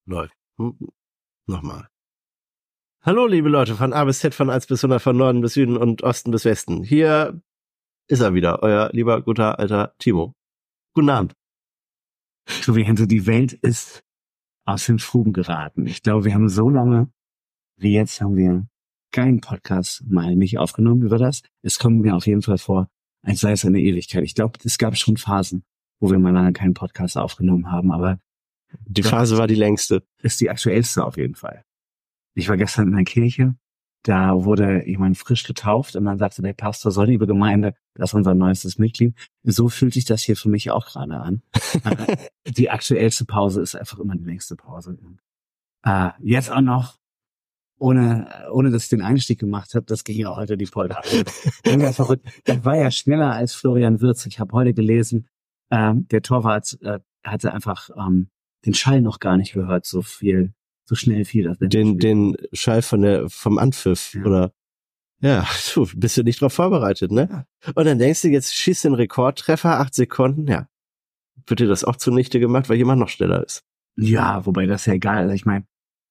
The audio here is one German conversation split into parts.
Läuft. Nochmal. Hallo, liebe Leute, von A bis Z, von 1 bis 100, von Norden bis Süden und Osten bis Westen. Hier ist er wieder, euer lieber, guter, alter Timo. Guten Abend. So wie Hense, die Welt ist aus den Fugen geraten. Ich glaube, wir haben so lange, wie jetzt haben wir keinen Podcast mal nicht aufgenommen über das. Es kommt mir auf jeden Fall vor, als sei es eine Ewigkeit. Ich glaube, es gab schon Phasen, wo wir mal lange keinen Podcast aufgenommen haben, aber die Phase war die längste. Ist die aktuellste auf jeden Fall. Ich war gestern in der Kirche, da wurde jemand frisch getauft und dann sagte der Pastor, so liebe Gemeinde, das ist unser neuestes Mitglied. So fühlt sich das hier für mich auch gerade an. Die aktuellste Pause ist einfach immer die längste Pause. Jetzt auch noch, ohne dass ich den Einstieg gemacht habe, das ging ja heute die Folge. Verrückt. Das war ja schneller als Florian Wirtz. Ich habe heute gelesen, der Torwart hatte einfach den Schall noch gar nicht gehört, so schnell fiel das. Den Schall vom Anpfiff, ja. Oder? Ja, du bist du nicht drauf vorbereitet, ne? Ja. Und dann denkst du, jetzt schießt den Rekordtreffer, 8 Sekunden, ja. Wird dir das auch zunichte gemacht, weil jemand noch schneller ist? Ja, wobei das ja egal ist. Ich meine,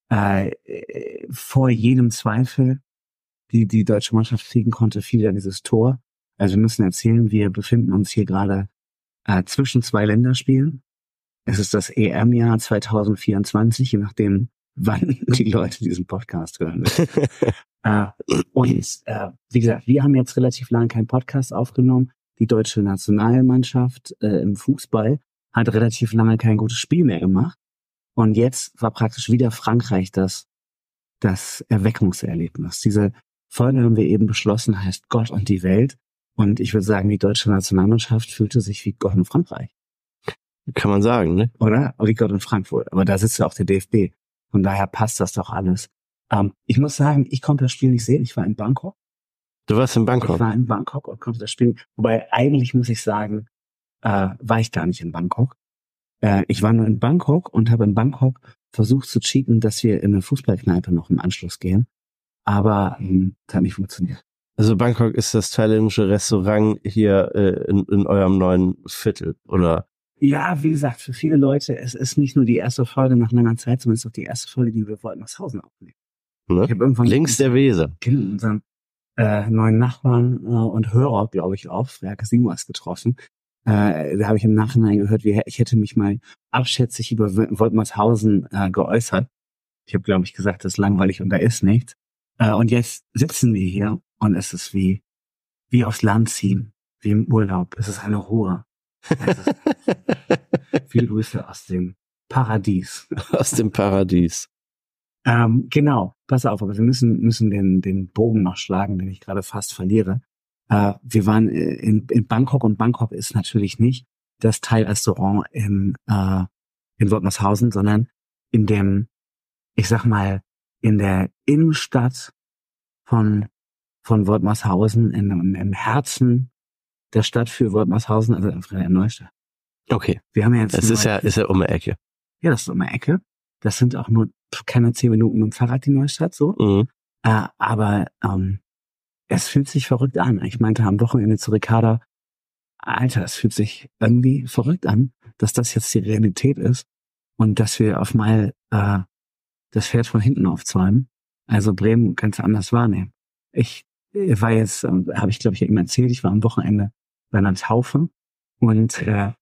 vor jedem Zweifel, die deutsche Mannschaft kriegen konnte, fiel ja dieses Tor. Also wir müssen erzählen, wir befinden uns hier gerade zwischen 2 Länderspielen. Es ist das EM-Jahr 2024, je nachdem, wann die Leute diesen Podcast hören. Wie gesagt, wir haben jetzt relativ lange keinen Podcast aufgenommen. Die deutsche Nationalmannschaft im Fußball hat relativ lange kein gutes Spiel mehr gemacht. Und jetzt war praktisch wieder Frankreich das Erweckungserlebnis. Diese Folge haben wir eben beschlossen, heißt Gott und die Welt. Und ich würde sagen, die deutsche Nationalmannschaft fühlte sich wie Gott und Frankreich. Kann man sagen, ne? Oder? Wie Gott und Frankfurt. Aber da sitzt ja auch der DFB. Von daher passt das doch alles. Ich muss sagen, ich konnte das Spiel nicht sehen. Ich war in Bangkok. Du warst in Bangkok? Ich war in Bangkok und konnte das Spiel. Wobei eigentlich muss ich sagen, war ich gar nicht in Bangkok. Ich war nur in Bangkok und habe in Bangkok versucht zu cheaten, dass wir in eine Fußballkneipe noch im Anschluss gehen. Aber das hat nicht funktioniert. Also Bangkok ist das thailändische Restaurant hier in eurem neuen Viertel, oder? Ja, wie gesagt, für viele Leute, es ist nicht nur die erste Folge nach langer Zeit, sondern es ist auch die erste Folge, die wir vor Woltmershausen aufnehmen. Ne? Ich habe irgendwann links der Weser. Unseren neuen Nachbarn und Hörer, glaube ich auch, Frerke Simas getroffen. Da habe ich im Nachhinein gehört, ich hätte mich mal abschätzig über Woltmershausen geäußert. Ich habe, glaube ich, gesagt, das ist langweilig und da ist nichts. Und jetzt sitzen wir hier und es ist wie aufs Land ziehen, wie im Urlaub. Es ist eine Ruhe. Viele Grüße aus dem Paradies. Aus dem Paradies. Genau, pass auf, aber wir müssen den Bogen noch schlagen, den ich gerade fast verliere. Wir waren in Bangkok und Bangkok ist natürlich nicht das Thai-Restaurant in Woltmershausen, sondern in dem, ich sag mal, in der Innenstadt von Woltmershausen, im Herzen der Stadt für Woltmershausen, also in der Neustadt. Okay. Wir haben ja jetzt. Es ist ja um die Ecke. Ja, das ist um die Ecke. Das sind auch nur keine 10 Minuten mit dem Fahrrad die Neustadt, so. Mhm. Aber es fühlt sich verrückt an. Ich meinte am Wochenende zu Ricarda, Alter, es fühlt sich irgendwie verrückt an, dass das jetzt die Realität ist und dass wir auf mal das Pferd von hinten aufzäumen. Also Bremen ganz anders wahrnehmen. Ich war jetzt, habe ich glaube ich eben erzählt, ich war am Wochenende bei einer Taufe und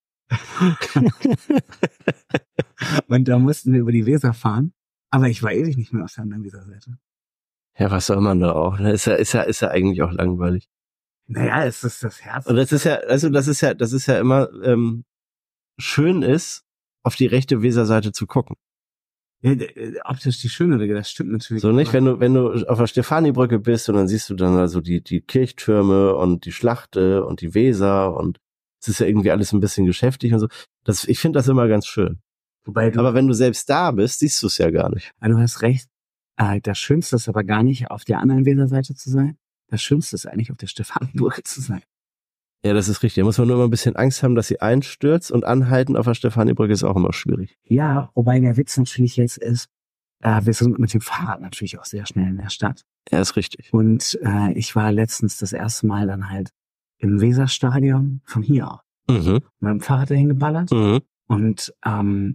und da mussten wir über die Weser fahren, aber ich war ewig nicht mehr auf der anderen Weserseite. Ja, was soll man da auch? Ist ja eigentlich auch langweilig. Naja, es ist das Herz. Und das ist ja immer schön ist, auf die rechte Weserseite zu gucken. Ja, optisch die schönere, das stimmt natürlich. So nicht, wenn du auf der Stefanibrücke bist und dann siehst du dann also die Kirchtürme und die Schlachte und die Weser und es ist ja irgendwie alles ein bisschen geschäftig und so. Ich finde das immer ganz schön. Aber wenn du selbst da bist, siehst du es ja gar nicht. Du hast recht. Das Schönste ist aber gar nicht, auf der anderen Weserseite zu sein. Das Schönste ist eigentlich, auf der Stefanibrücke zu sein. Ja, das ist richtig. Da muss man nur immer ein bisschen Angst haben, dass sie einstürzt und anhalten auf der Stefanibrücke ist auch immer schwierig. Ja, wobei der Witz natürlich jetzt ist, wir sind mit dem Fahrrad natürlich auch sehr schnell in der Stadt. Ja, ist richtig. Und ich war letztens das erste Mal dann halt im Weserstadion von hier aus. Mhm. Mit dem Fahrrad dahin geballert. Mhm. Und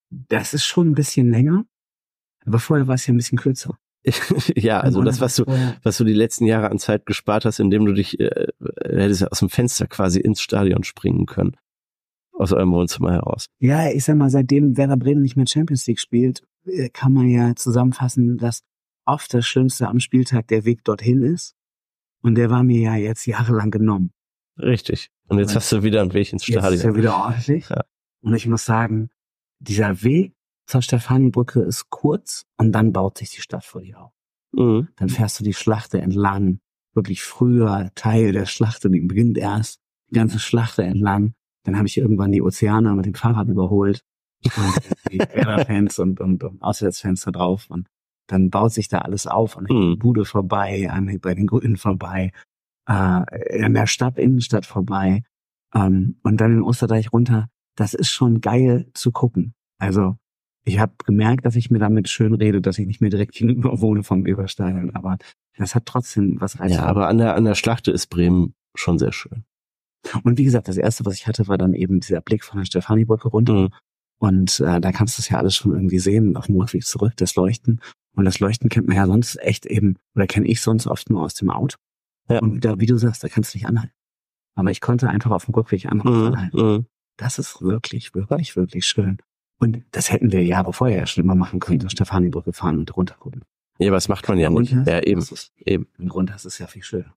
Das ist schon ein bisschen länger, aber vorher war es ja ein bisschen kürzer. Ja, also das, was du die letzten Jahre an Zeit gespart hast, indem du dich, hättest ja aus dem Fenster quasi ins Stadion springen können. Aus eurem Wohnzimmer heraus. Ja, ich sag mal, seitdem Werder Bremen nicht mehr Champions League spielt, kann man ja zusammenfassen, dass oft das Schlimmste am Spieltag der Weg dorthin ist. Und der war mir ja jetzt jahrelang genommen. Richtig. Und jetzt hast du wieder einen Weg ins Stadion. Jetzt ist ja wieder ordentlich. Ja. Und ich muss sagen, dieser Weg zur Stefanibrücke ist kurz und dann baut sich die Stadt vor dir auf. Mhm. Dann fährst du die Schlachte entlang. Wirklich früher Teil der Schlachte, die beginnt erst die ganze Schlachte entlang. Dann habe ich irgendwann die Ozeaner mit dem Fahrrad überholt. Und die Werder-Fans und Auswärtsfans da drauf. Und dann baut sich da alles auf. An der Bude vorbei, bei den Grünen vorbei, an der Innenstadt vorbei. Und dann in Osterdeich runter. Das ist schon geil zu gucken. Also ich habe gemerkt, dass ich mir damit schön rede, dass ich nicht mehr direkt gegenüber wohne vom Weserstadion. Aber das hat trotzdem was Reizvolles. Ja, aber an der Schlachte ist Bremen schon sehr schön. Und wie gesagt, das erste, was ich hatte, war dann eben dieser Blick von der Stefanibrücke runter. Mhm. Und da kannst du es ja alles schon irgendwie sehen, auf dem Rückweg zurück, das Leuchten. Und das Leuchten kennt man ja sonst echt eben, oder kenne ich sonst oft nur aus dem Auto. Ja. Und da, wie du sagst, da kannst du nicht anhalten. Aber ich konnte einfach auf dem Rückweg anhalten. Mhm. Das ist wirklich, wirklich, wirklich schön. Und das hätten wir Jahre vorher schon immer machen können, zur Stefanibrücke fahren und runter gucken. Ja, aber das macht man ja nicht. Ja, eben. Und runter ist es ja viel schöner.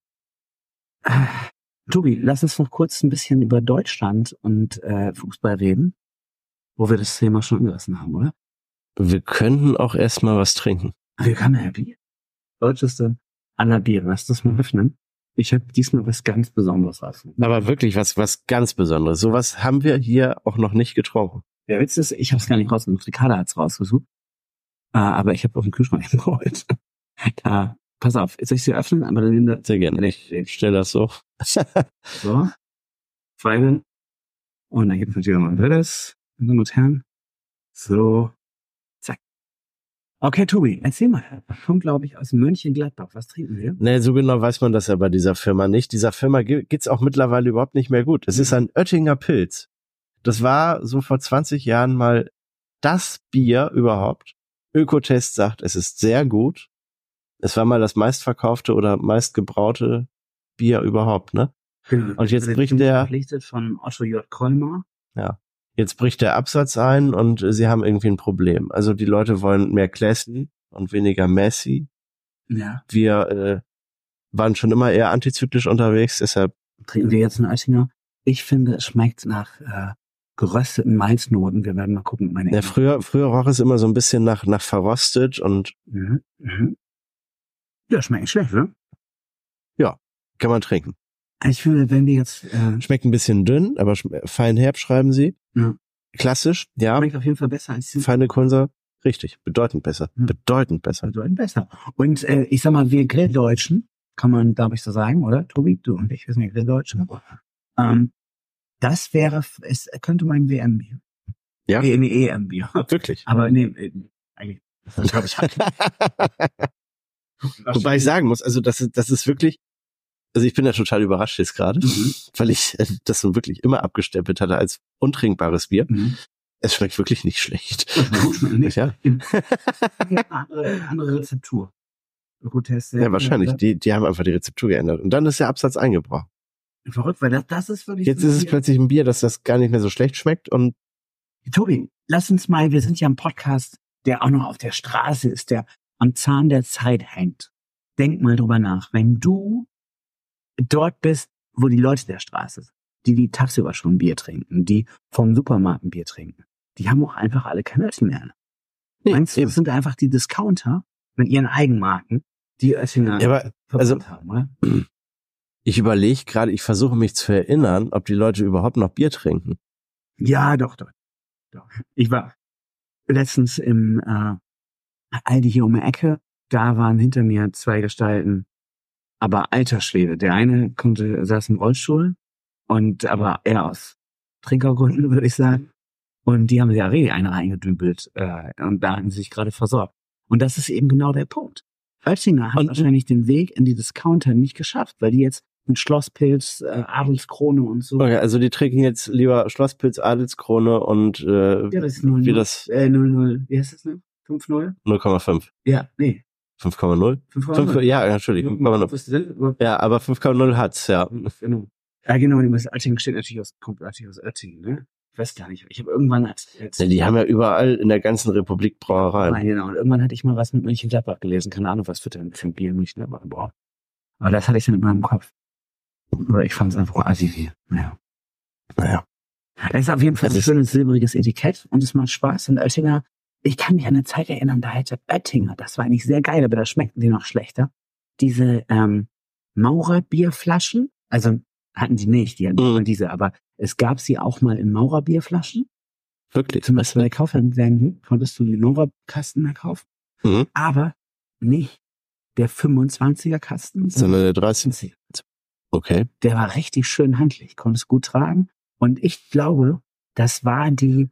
Tobi, lass uns noch kurz ein bisschen über Deutschland und Fußball reden, wo wir das Thema schon angerissen haben, oder? Wir könnten auch erstmal was trinken. Wir können ja Bier. Deutscheste aller Bier. Lass das mal öffnen. Ich habe diesmal was ganz Besonderes rausgefunden. Aber wirklich was ganz Besonderes. Sowas haben wir hier auch noch nicht getrunken. Der Witz ist, ich habe es gar nicht rausgesucht. Ricarda hat's rausgesucht. Aber ich habe auf den Kühlschrank geholt. Da, pass auf, soll ich sie öffnen? Aber dann sehr gerne. Ich stell das so. So. Zweifel. Und dann gibt's natürlich nochmal das. Meine Damen und Herren. So. Zack. Okay, Tobi, erzähl mal. Kommt, glaube ich, aus Mönchengladbach. Was trinken wir? Nee, so genau weiß man das ja bei dieser Firma nicht. Dieser Firma geht's auch mittlerweile überhaupt nicht mehr gut. Es ist ein Oettinger Pilz. Das war so vor 20 Jahren mal das Bier überhaupt. Ökotest sagt, es ist sehr gut. Es war mal das meistverkaufte oder meistgebraute Bier überhaupt, ne? Genau. Und jetzt bricht der verpflichtet von Otto J. Kolmar. Ja. Jetzt bricht der Absatz ein und sie haben irgendwie ein Problem. Also die Leute wollen mehr Classy und weniger Messi. Ja. Wir waren schon immer eher antizyklisch unterwegs, deshalb trinken wir jetzt einen Oettinger. Ich finde, es schmeckt nach gerösteten Malznoten. Wir werden mal gucken. Ja, früher roch es immer so ein bisschen nach verrostet und ja, schmeckt nicht schlecht, oder? Ja, kann man trinken. Ich finde, wenn wir jetzt schmeckt ein bisschen dünn, aber fein herb, schreiben sie. Ja. Klassisch, ja. Schmeckt auf jeden Fall besser als die feine Kohlensäure. Richtig, bedeutend besser. Bedeutend besser. Bedeutend besser. Und ich sag mal, wir Grilldeutschen, kann man, glaube ich, so sagen, oder? Tobi, du und ich, wir sind ja Grilldeutschen. Das wäre, es könnte mein WM-Bier. Ja. EM-Bier. Wirklich. Aber nee, eigentlich, das glaube ich halt. Wobei ich sagen muss, also das ist wirklich, also ich bin ja total überrascht jetzt gerade, weil ich das so wirklich immer abgestempelt hatte als untrinkbares Bier. Es schmeckt wirklich nicht schlecht. Nicht. Ja. Andere Rezeptur. Ja, wahrscheinlich. Die haben einfach die Rezeptur geändert. Und dann ist der Absatz eingebrochen. Verrückt, weil das ist wirklich... Jetzt ist es plötzlich ein Bier, das gar nicht mehr so schlecht schmeckt und... Tobi, lass uns mal, wir sind ja ein Podcast, der auch noch auf der Straße ist, der am Zahn der Zeit hängt. Denk mal drüber nach. Wenn du dort bist, wo die Leute der Straße sind, die tagsüber schon Bier trinken, die vom Supermarkt ein Bier trinken, die haben auch einfach alle kein Oettinger mehr. Meinst du, das sind einfach die Discounter mit ihren Eigenmarken, die Oettinger haben, oder? Ich überlege gerade, ich versuche mich zu erinnern, ob die Leute überhaupt noch Bier trinken. Ja, doch. Ich war letztens im Aldi hier um die Ecke, da waren hinter mir zwei Gestalten, aber alter Schwede. Der eine saß im Rollstuhl und aber eher aus Trinkergründen, würde ich sagen. Und die haben ja eine reingedübelt und da haben sie sich gerade versorgt. Und das ist eben genau der Punkt. Oettinger hat wahrscheinlich den Weg in die Discounter nicht geschafft, weil die jetzt mit Schlosspilz, Adelskrone und so. Okay, also die trinken jetzt lieber Schlosspilz, Adelskrone und Ja, das ist 0, wie das 00, wie heißt das denn? 5,0? 0,5. Ja, nee. 5,0? 5,0. Ja, natürlich. 5,0. Ja, aber 5,0 hat's, ja. Genau. Ja, genau, das Oettingen kommt natürlich aus Oettingen, ne? Ich weiß gar nicht. Ich habe irgendwann Ja, die haben ja überall in der ganzen Republik Brauereien. Nein, genau. Und irgendwann hatte ich mal was mit Mönchengladbach gelesen. Keine Ahnung, was für ein Bier Mönchengladbach braucht. Aber das hatte ich dann in meinem Kopf. Oder ich fand es einfach assi. Naja. Es ist auf jeden Fall ein schönes silbriges Etikett und es macht Spaß. Und Oettinger, ich kann mich an eine Zeit erinnern, da hätte Oettinger, das war eigentlich sehr geil, aber da schmeckten die noch schlechter. Diese Maurerbierflaschen, also hatten die nicht, die hatten nur diese, aber es gab sie auch mal in Maurerbierflaschen. Wirklich? Zum Beispiel bei Kaufland konntest du die Maurerkasten mehr kaufen, aber nicht der 25er Kasten, sondern der 30. Okay. Der war richtig schön handlich, konnte es gut tragen. Und ich glaube, das war die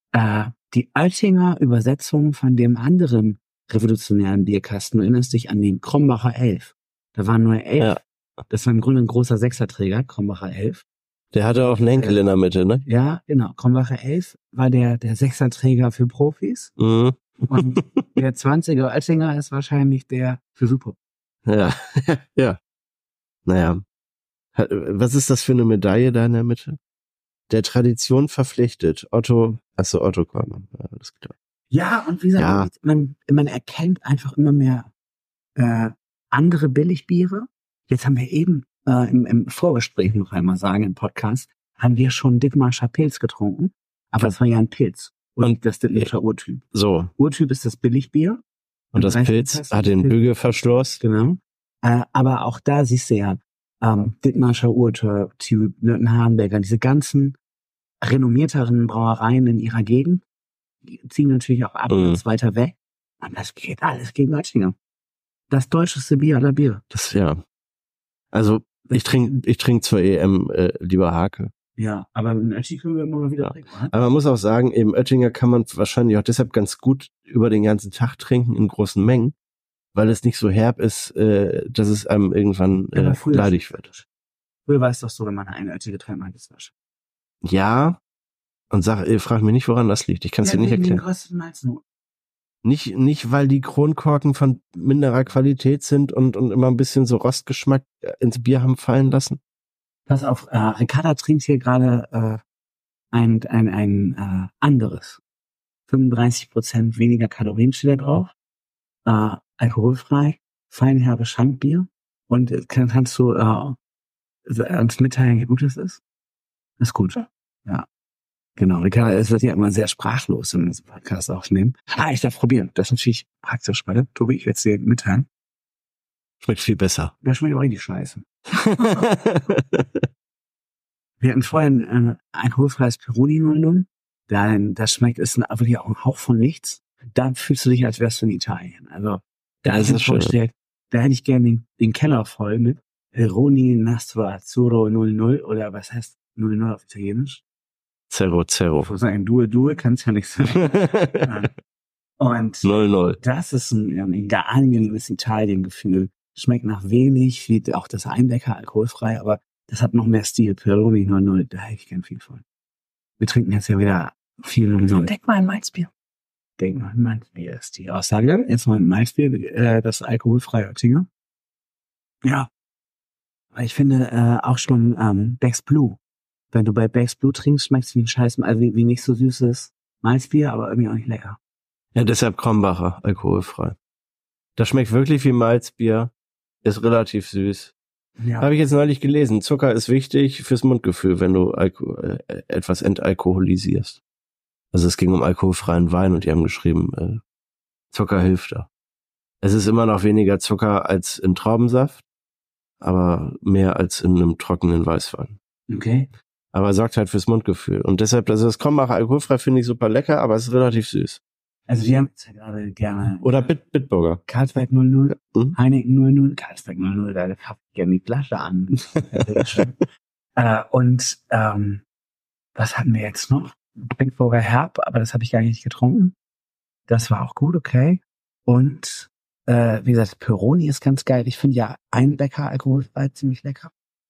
Oettinger Übersetzung von dem anderen revolutionären Bierkasten. Du erinnerst dich an den Krombacher 11. Da waren nur 11. Ja. Das war im Grunde ein großer Sechserträger, Krombacher 11. Der hatte auch einen Henkel in der Mitte, ne? Ja, genau. Krombacher 11 war der Sechserträger für Profis. Mhm. Und der 20er Oettinger ist wahrscheinlich der für Super. Ja, ja. Naja. Was ist das für eine Medaille da in der Mitte? Der Tradition verpflichtet. Otto Kormann. Ja, alles klar. Ja, und wie gesagt, man erkennt einfach immer mehr andere Billigbiere. Jetzt haben wir eben im Vorgespräch noch einmal sagen, im Podcast, haben wir schon Dithmarscher Pilz getrunken. Aber das war ja ein Pilz. Und das Dithmarscher Urtyp. So. Urtyp ist das Billigbier. Und das Pilz hat den Bügelverschluss. Genau. Aber auch da siehst du ja, Dithmarscher Urtyp, Nürten-Harnberger, diese ganzen renommierteren Brauereien in ihrer Gegend, die ziehen natürlich auch ab und weiter weg. Und das geht alles gegen Oettinger. Das deutscheste Bier aller Biere. Das, ja. Also, ich trinke zur EM lieber Hake. Ja, aber in Oettinger können wir immer mal wieder trinken. Aber man muss auch sagen, eben Oettinger kann man wahrscheinlich auch deshalb ganz gut über den ganzen Tag trinken in großen Mengen, weil es nicht so herb ist, dass es einem irgendwann leidig wird. Früher war es doch so, wenn man eine Oettinger Getränk meint, ist das. Ja, und frag mich nicht, woran das liegt. Ich kann es dir nicht erklären. Nicht, weil die Kronkorken von minderer Qualität sind und immer ein bisschen so Rostgeschmack ins Bier haben fallen lassen. Pass auf, Ricarda trinkt hier gerade ein anderes. 35% weniger Kalorien steht da drauf. Alkoholfrei, feinherbe Schankbier. Und kannst du uns mitteilen, wie gut es ist? Ist gut. Ja. Genau, Ricarda, es wird ja immer sehr sprachlos, wenn wir diesen Podcast aufnehmen. Ich darf probieren. Das ist natürlich praktisch, warte. Tobi, ich werde es dir mitteilen. Schmeckt viel besser. Das schmeckt aber richtig scheiße. Wir hatten vorher ein alkoholfreies Peroni 00. Das schmeckt, ist wirklich auch ein Hauch von nichts. Da fühlst du dich, als wärst du in Italien. Also, da hätte ich gerne den Keller voll mit Peroni Nastro Azzurro 00 oder was heißt 00 auf Italienisch? Zero. Ich würde sagen, Due, kann's ja nicht sein. Und 00. Das ist ein gar angenehmes Italien-Gefühl. Schmeckt nach wenig, wie auch das Einbecker alkoholfrei, aber das hat noch mehr Stil. Peroni 00, da hätte ich gern viel von. Wir trinken jetzt ja wieder viel 00. Denk mal ein Malzbier. Denk mal ein Malzbier ist die Aussage. Jetzt mal ein Malzbier, das alkoholfreie Oettinger. Ja. Ich finde auch schon Beck's Blue. Wenn du bei Beck's Blue trinkst, schmeckt es wie ein Scheiß, also wie nicht so süßes Malzbier, aber irgendwie auch nicht lecker. Ja, deshalb Krombacher, alkoholfrei. Das schmeckt wirklich wie Malzbier, ist relativ süß. Ja. Habe ich jetzt neulich gelesen. Zucker ist wichtig fürs Mundgefühl, wenn du etwas entalkoholisierst. Also es ging um alkoholfreien Wein und die haben geschrieben, Zucker hilft da. Es ist immer noch weniger Zucker als in Traubensaft, aber mehr als in einem trockenen Weißwein. Okay. Aber sorgt halt fürs Mundgefühl. Und deshalb, also das Krombacher alkoholfrei finde ich super lecker, aber es ist relativ süß. Also wir haben jetzt ja gerade gerne... Oder Bitburger. Carlsberg 00, Heineken 00, Carlsberg 00, da hab ich gerne die Flasche an. Was hatten wir jetzt noch? Bitburger Herb, aber das habe ich gar nicht getrunken. Das war auch gut, okay. Und wie gesagt, Peroni ist ganz geil. Ich finde ja Einbecker alkoholfrei ziemlich lecker.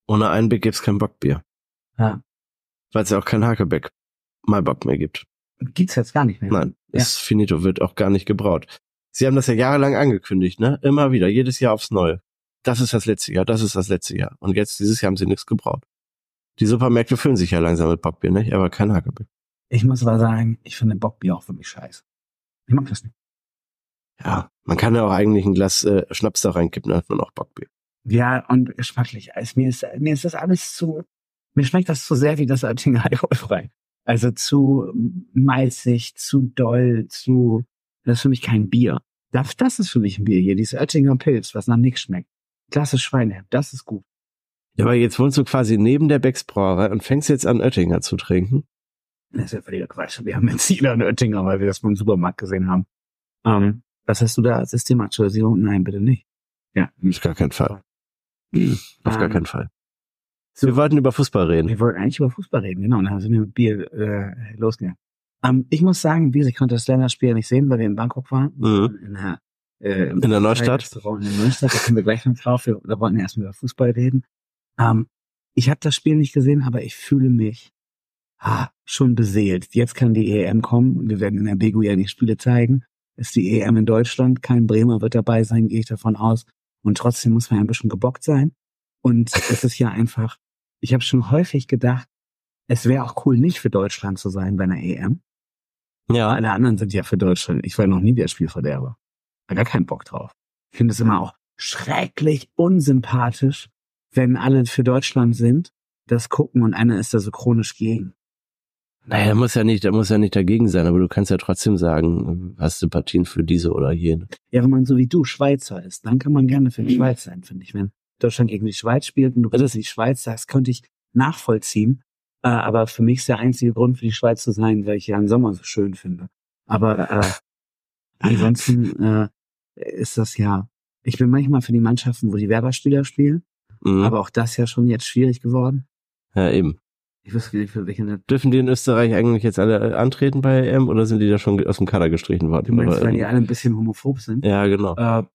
Ohne Einbeck gibt's kein Bockbier. Ja. Weil es ja auch kein Hakebeck Maibock mehr gibt. Gibt's jetzt gar nicht mehr. Nein, ist finito, wird auch gar nicht gebraut. Sie haben das ja jahrelang angekündigt, ne? Immer wieder, jedes Jahr aufs Neue. Das ist das letzte Jahr, das ist das letzte Jahr. Und jetzt, dieses Jahr haben sie nichts gebraut. Die Supermärkte füllen sich ja langsam mit Bockbier, nicht? Aber kein Hakebeck. Ich muss aber sagen, ich finde Bockbier auch wirklich scheiße. Ich mag das nicht. Ja, man kann ja auch eigentlich ein Glas Schnaps da reinkippen, dann hat man auch Bockbier. Ja, und geschmacklich. Also mir ist das alles mir schmeckt das zu sehr wie das Oettinger alkoholfrei. Also zu malzig, zu doll, das ist für mich kein Bier. Das ist für mich ein Bier hier, dieses Oettinger Pilz, was nach nichts schmeckt. Klasse Schweinehemd, das ist gut. Ja, aber jetzt wohnst du quasi neben der Becks Brauerei und fängst jetzt an, Oettinger zu trinken. Das ist ja völliger Quatsch. Wir haben jetzt jeder einen Oettinger, weil wir das beim Supermarkt gesehen haben. Was hast du da? Systemaktualisierung? Nein, bitte nicht. Ja. Auf gar keinen Fall. Auf gar keinen Fall. So, wir wollten über Fußball reden. Wir wollten eigentlich über Fußball reden, genau. Und dann sind wir mit Bier losgegangen. Ich muss sagen, ich konnte das Länderspiel nicht sehen, weil wir in Bangkok waren. In der Neustadt. In der Neustadt, da kommen wir gleich noch drauf. Da wollten wir erstmal über Fußball reden. Ich habe das Spiel nicht gesehen, aber ich fühle mich schon beseelt. Jetzt kann die EM kommen. Wir werden in der Begu ja die Spiele zeigen. Ist die EM in Deutschland. Kein Bremer wird dabei sein, gehe ich davon aus. Und trotzdem muss man ja ein bisschen gebockt sein. Und es ist ja einfach, ich habe schon häufig gedacht, es wäre auch cool, nicht für Deutschland zu sein bei einer EM. Ja. Alle anderen sind ja für Deutschland. Ich war noch nie der Spielverderber. Hab gar keinen Bock drauf. Ich finde es immer auch schrecklich unsympathisch, wenn alle für Deutschland sind, das gucken und einer ist da so chronisch gegen. Naja, der muss ja nicht dagegen sein, aber du kannst ja trotzdem sagen, hast Sympathien für diese oder jene. Ja, wenn man so wie du Schweizer ist, dann kann man gerne für die Schweiz sein, finde ich. Wenn Deutschland gegen die Schweiz spielt und du bist die Schweiz, das könnte ich nachvollziehen. Aber für mich ist der einzige Grund für die Schweiz zu sein, weil ich ja den Sommer so schön finde. Aber ansonsten ist das ja, ich bin manchmal für die Mannschaften, wo die Werberspieler spielen, aber auch das ja schon jetzt schwierig geworden. Ja, eben. Ich wüsste nicht, für welche. Dürfen die in Österreich eigentlich jetzt alle antreten bei EM oder sind die da schon aus dem Kader gestrichen worden? Du meinst, weil die alle ein bisschen homophob sind? Ja, genau.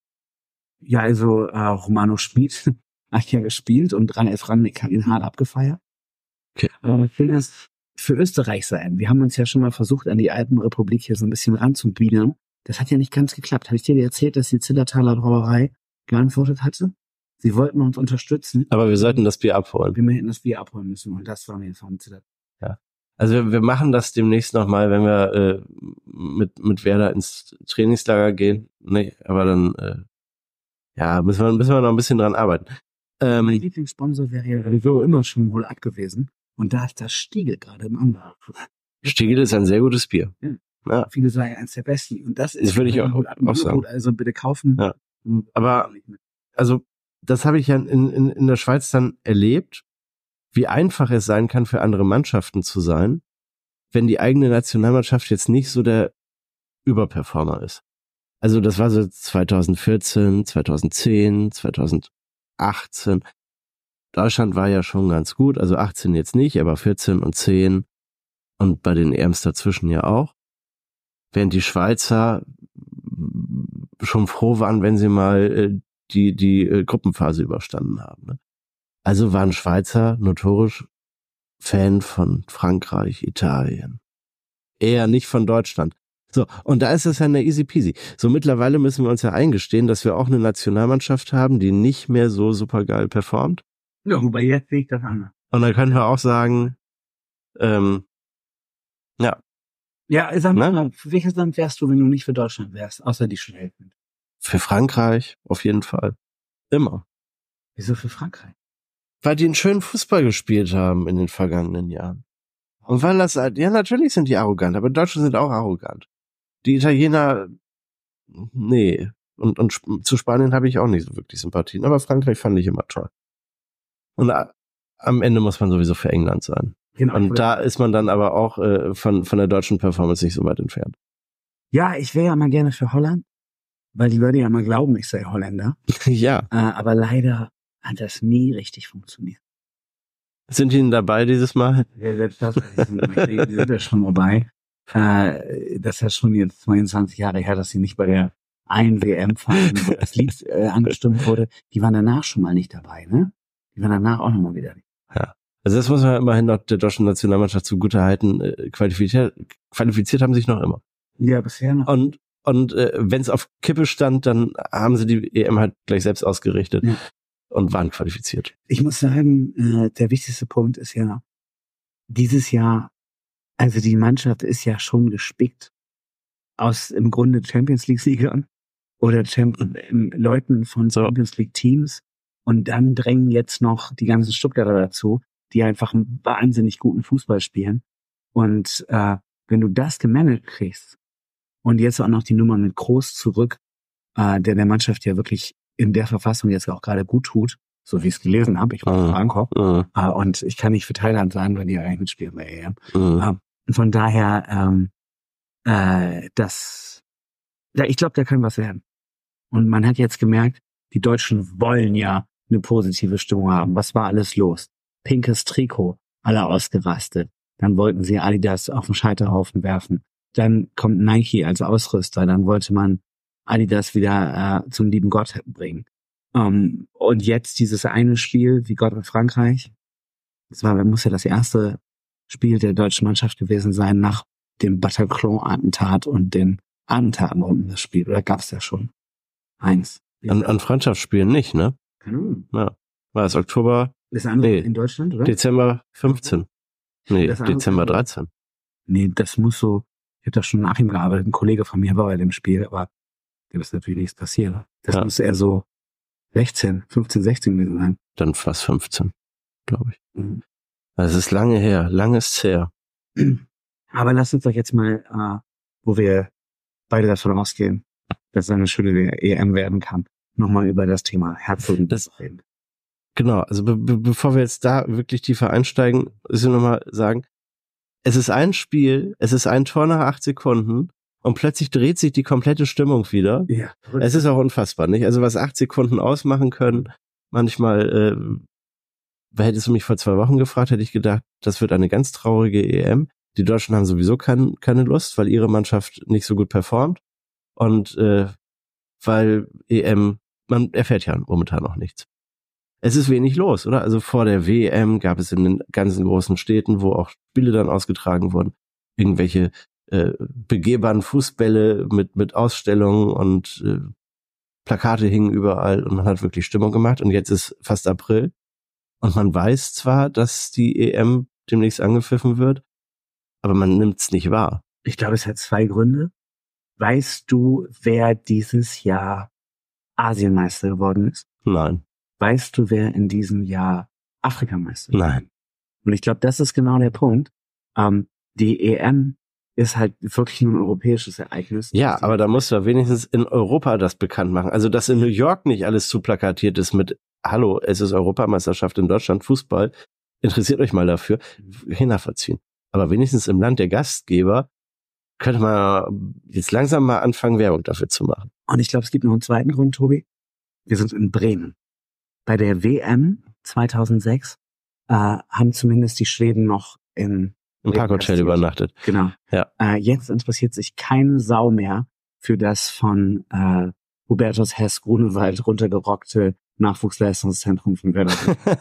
Ja, also Romano Schmid hat ja gespielt und ist Rangnick hat ihn hart abgefeiert. Okay. Ich will das für Österreich sein. Wir haben uns ja schon mal versucht, an die Alpenrepublik hier so ein bisschen ranzubiedern. Das hat ja nicht ganz geklappt. Habe ich dir erzählt, dass die Zillertaler Brauerei geantwortet hatte? Sie wollten uns unterstützen. Aber wir sollten das Bier abholen. Wir hätten das Bier abholen müssen und das war mir von Zillertaler. Ja. Also wir machen das demnächst nochmal, wenn wir mit Werder ins Trainingslager gehen. Nee, aber dann müssen wir noch ein bisschen dran arbeiten. Mein Lieblingssponsor wäre ja sowieso immer schon wohl abgewesen. Und da ist das Stiegel gerade im Anbau. Stiegel ist ein sehr gutes Bier. Ja. Viele sagen, eins der besten. Und das ist würde ich auch sagen. Also bitte kaufen. Ja. Aber also das habe ich ja in der Schweiz dann erlebt, wie einfach es sein kann, für andere Mannschaften zu sein, wenn die eigene Nationalmannschaft jetzt nicht so der Überperformer ist. Also das war so 2014, 2010, 2018. Deutschland war ja schon ganz gut, also 18 jetzt nicht, aber 14 und 10 und bei den EMs dazwischen ja auch. Während die Schweizer schon froh waren, wenn sie mal die Gruppenphase überstanden haben. Ne? Also waren Schweizer notorisch Fan von Frankreich, Italien. Eher nicht von Deutschland. So, und da ist es ja eine easy peasy. So mittlerweile müssen wir uns ja eingestehen, dass wir auch eine Nationalmannschaft haben, die nicht mehr so supergeil performt. Ja, wobei jetzt sehe ich das an. Und dann können wir auch sagen, ja. Ja, sag mal, für welches Land wärst du, wenn du nicht für Deutschland wärst, außer die Schnellten? Für Frankreich, auf jeden Fall. Immer. Wieso für Frankreich? Weil die einen schönen Fußball gespielt haben in den vergangenen Jahren. Und weil das, ja, natürlich sind die arrogant, aber Deutsche sind auch arrogant. Die Italiener, nee. Und zu Spanien habe ich auch nicht so wirklich Sympathien, aber Frankreich fand ich immer toll. Und am Ende muss man sowieso für England sein. Genau. Und da ist man dann aber auch von der deutschen Performance nicht so weit entfernt. Ja, ich wäre ja mal gerne für Holland, weil die würde ja mal glauben, ich sei Holländer. Ja. Aber leider hat das nie richtig funktioniert. Sind die denn dabei dieses Mal? Ja, selbst das, die sind ja schon dabei. Das ist ja schon jetzt 22 Jahre her, dass sie nicht bei der einen WM fahren, wo das Lied angestimmt wurde. Die waren danach schon mal nicht dabei, ne? die waren danach auch nochmal wieder. Ja. Also das muss man immerhin noch der deutschen Nationalmannschaft zugutehalten. Qualifiziert haben sie sich noch immer. Ja, bisher noch. Und wenn es auf Kippe stand, dann haben sie die EM halt gleich selbst ausgerichtet und waren qualifiziert. Ich muss sagen, der wichtigste Punkt ist ja, dieses Jahr, also die Mannschaft ist ja schon gespickt aus im Grunde Champions League-Siegern oder Leuten von Champions League-Teams und dann drängen jetzt noch die ganzen Stuttgarter dazu, die einfach einen wahnsinnig guten Fußball spielen. Und wenn du das gemanagt kriegst und jetzt auch noch die Nummer mit Groß zurück, der Mannschaft ja wirklich in der Verfassung jetzt auch gerade gut tut, so wie ich es gelesen habe, ich war in Bangkok, und ich kann nicht für Thailand sagen, wenn die eigentlich mitspielen bei EM. Von daher, ich glaube, da kann was werden. Und man hat jetzt gemerkt, die Deutschen wollen ja eine positive Stimmung haben. Was war alles los? Pinkes Trikot, alle ausgerastet. Dann wollten sie Adidas auf den Scheiterhaufen werfen. Dann kommt Nike als Ausrüster. Dann wollte man Adidas wieder zum lieben Gott bringen. Und jetzt dieses eine Spiel, wie Gott in Frankreich. Muss ja das erste Spiel der deutschen Mannschaft gewesen sein nach dem Bataclan-Attentat und den Attentaten rund um das Spiel. Oder gab es ja schon eins? An Freundschaftsspielen nicht, ne? Keine Ahnung. Ja. War es Oktober? Das andere in Deutschland, oder? Dezember 15. Nee, Dezember 13. Nee, das muss so, ich habe da schon nach ihm gearbeitet, ein Kollege von mir war bei dem Spiel, aber dem ist natürlich nichts passiert. Das muss eher so 15, 16 gewesen sein. Dann fast 15, glaube ich. Also es ist lange her, langes her. Aber lass uns doch jetzt mal, wo wir beide davon ausgehen, dass es eine schöne EM werden kann, nochmal über das Thema Herzogin reden. Genau, also bevor wir jetzt da wirklich tiefer einsteigen, müssen wir nochmal sagen, es ist ein Spiel, es ist ein Tor nach 8 Sekunden und plötzlich dreht sich die komplette Stimmung wieder. Ja. Es ist auch unfassbar, nicht? Also was 8 Sekunden ausmachen können, manchmal, hättest du mich vor 2 Wochen gefragt, hätte ich gedacht, das wird eine ganz traurige EM. Die Deutschen haben sowieso keine Lust, weil ihre Mannschaft nicht so gut performt und weil EM, man erfährt ja momentan noch nichts. Es ist wenig los, oder? Also vor der WM gab es in den ganzen großen Städten, wo auch Spiele dann ausgetragen wurden, irgendwelche begehbaren Fußbälle mit Ausstellungen und Plakate hingen überall und man hat wirklich Stimmung gemacht und jetzt ist fast April und man weiß zwar, dass die EM demnächst angepfiffen wird, aber man nimmt's nicht wahr. Ich glaube, es hat 2 Gründe. Weißt du, wer dieses Jahr Asienmeister geworden ist? Nein. Weißt du, wer in diesem Jahr Afrikameister ist? Nein. Und ich glaube, das ist genau der Punkt. Die EM ist halt wirklich nur ein europäisches Ereignis. Ja, aber da musst du ja wenigstens in Europa das bekannt machen. Also, dass in New York nicht alles zu plakatiert ist mit hallo, es ist Europameisterschaft in Deutschland, Fußball, interessiert euch mal dafür, hinterverziehen. Aber wenigstens im Land der Gastgeber könnte man jetzt langsam mal anfangen, Werbung dafür zu machen. Und ich glaube, es gibt noch einen zweiten Grund, Tobi. Wir sind in Bremen. Bei der WM 2006 haben zumindest die Schweden noch im Parkhotel übernachtet. Genau. Ja. Jetzt interessiert sich keine Sau mehr für das von Hubertus Hess Grunewald runtergerockte Nachwuchsleistungszentrum von Werder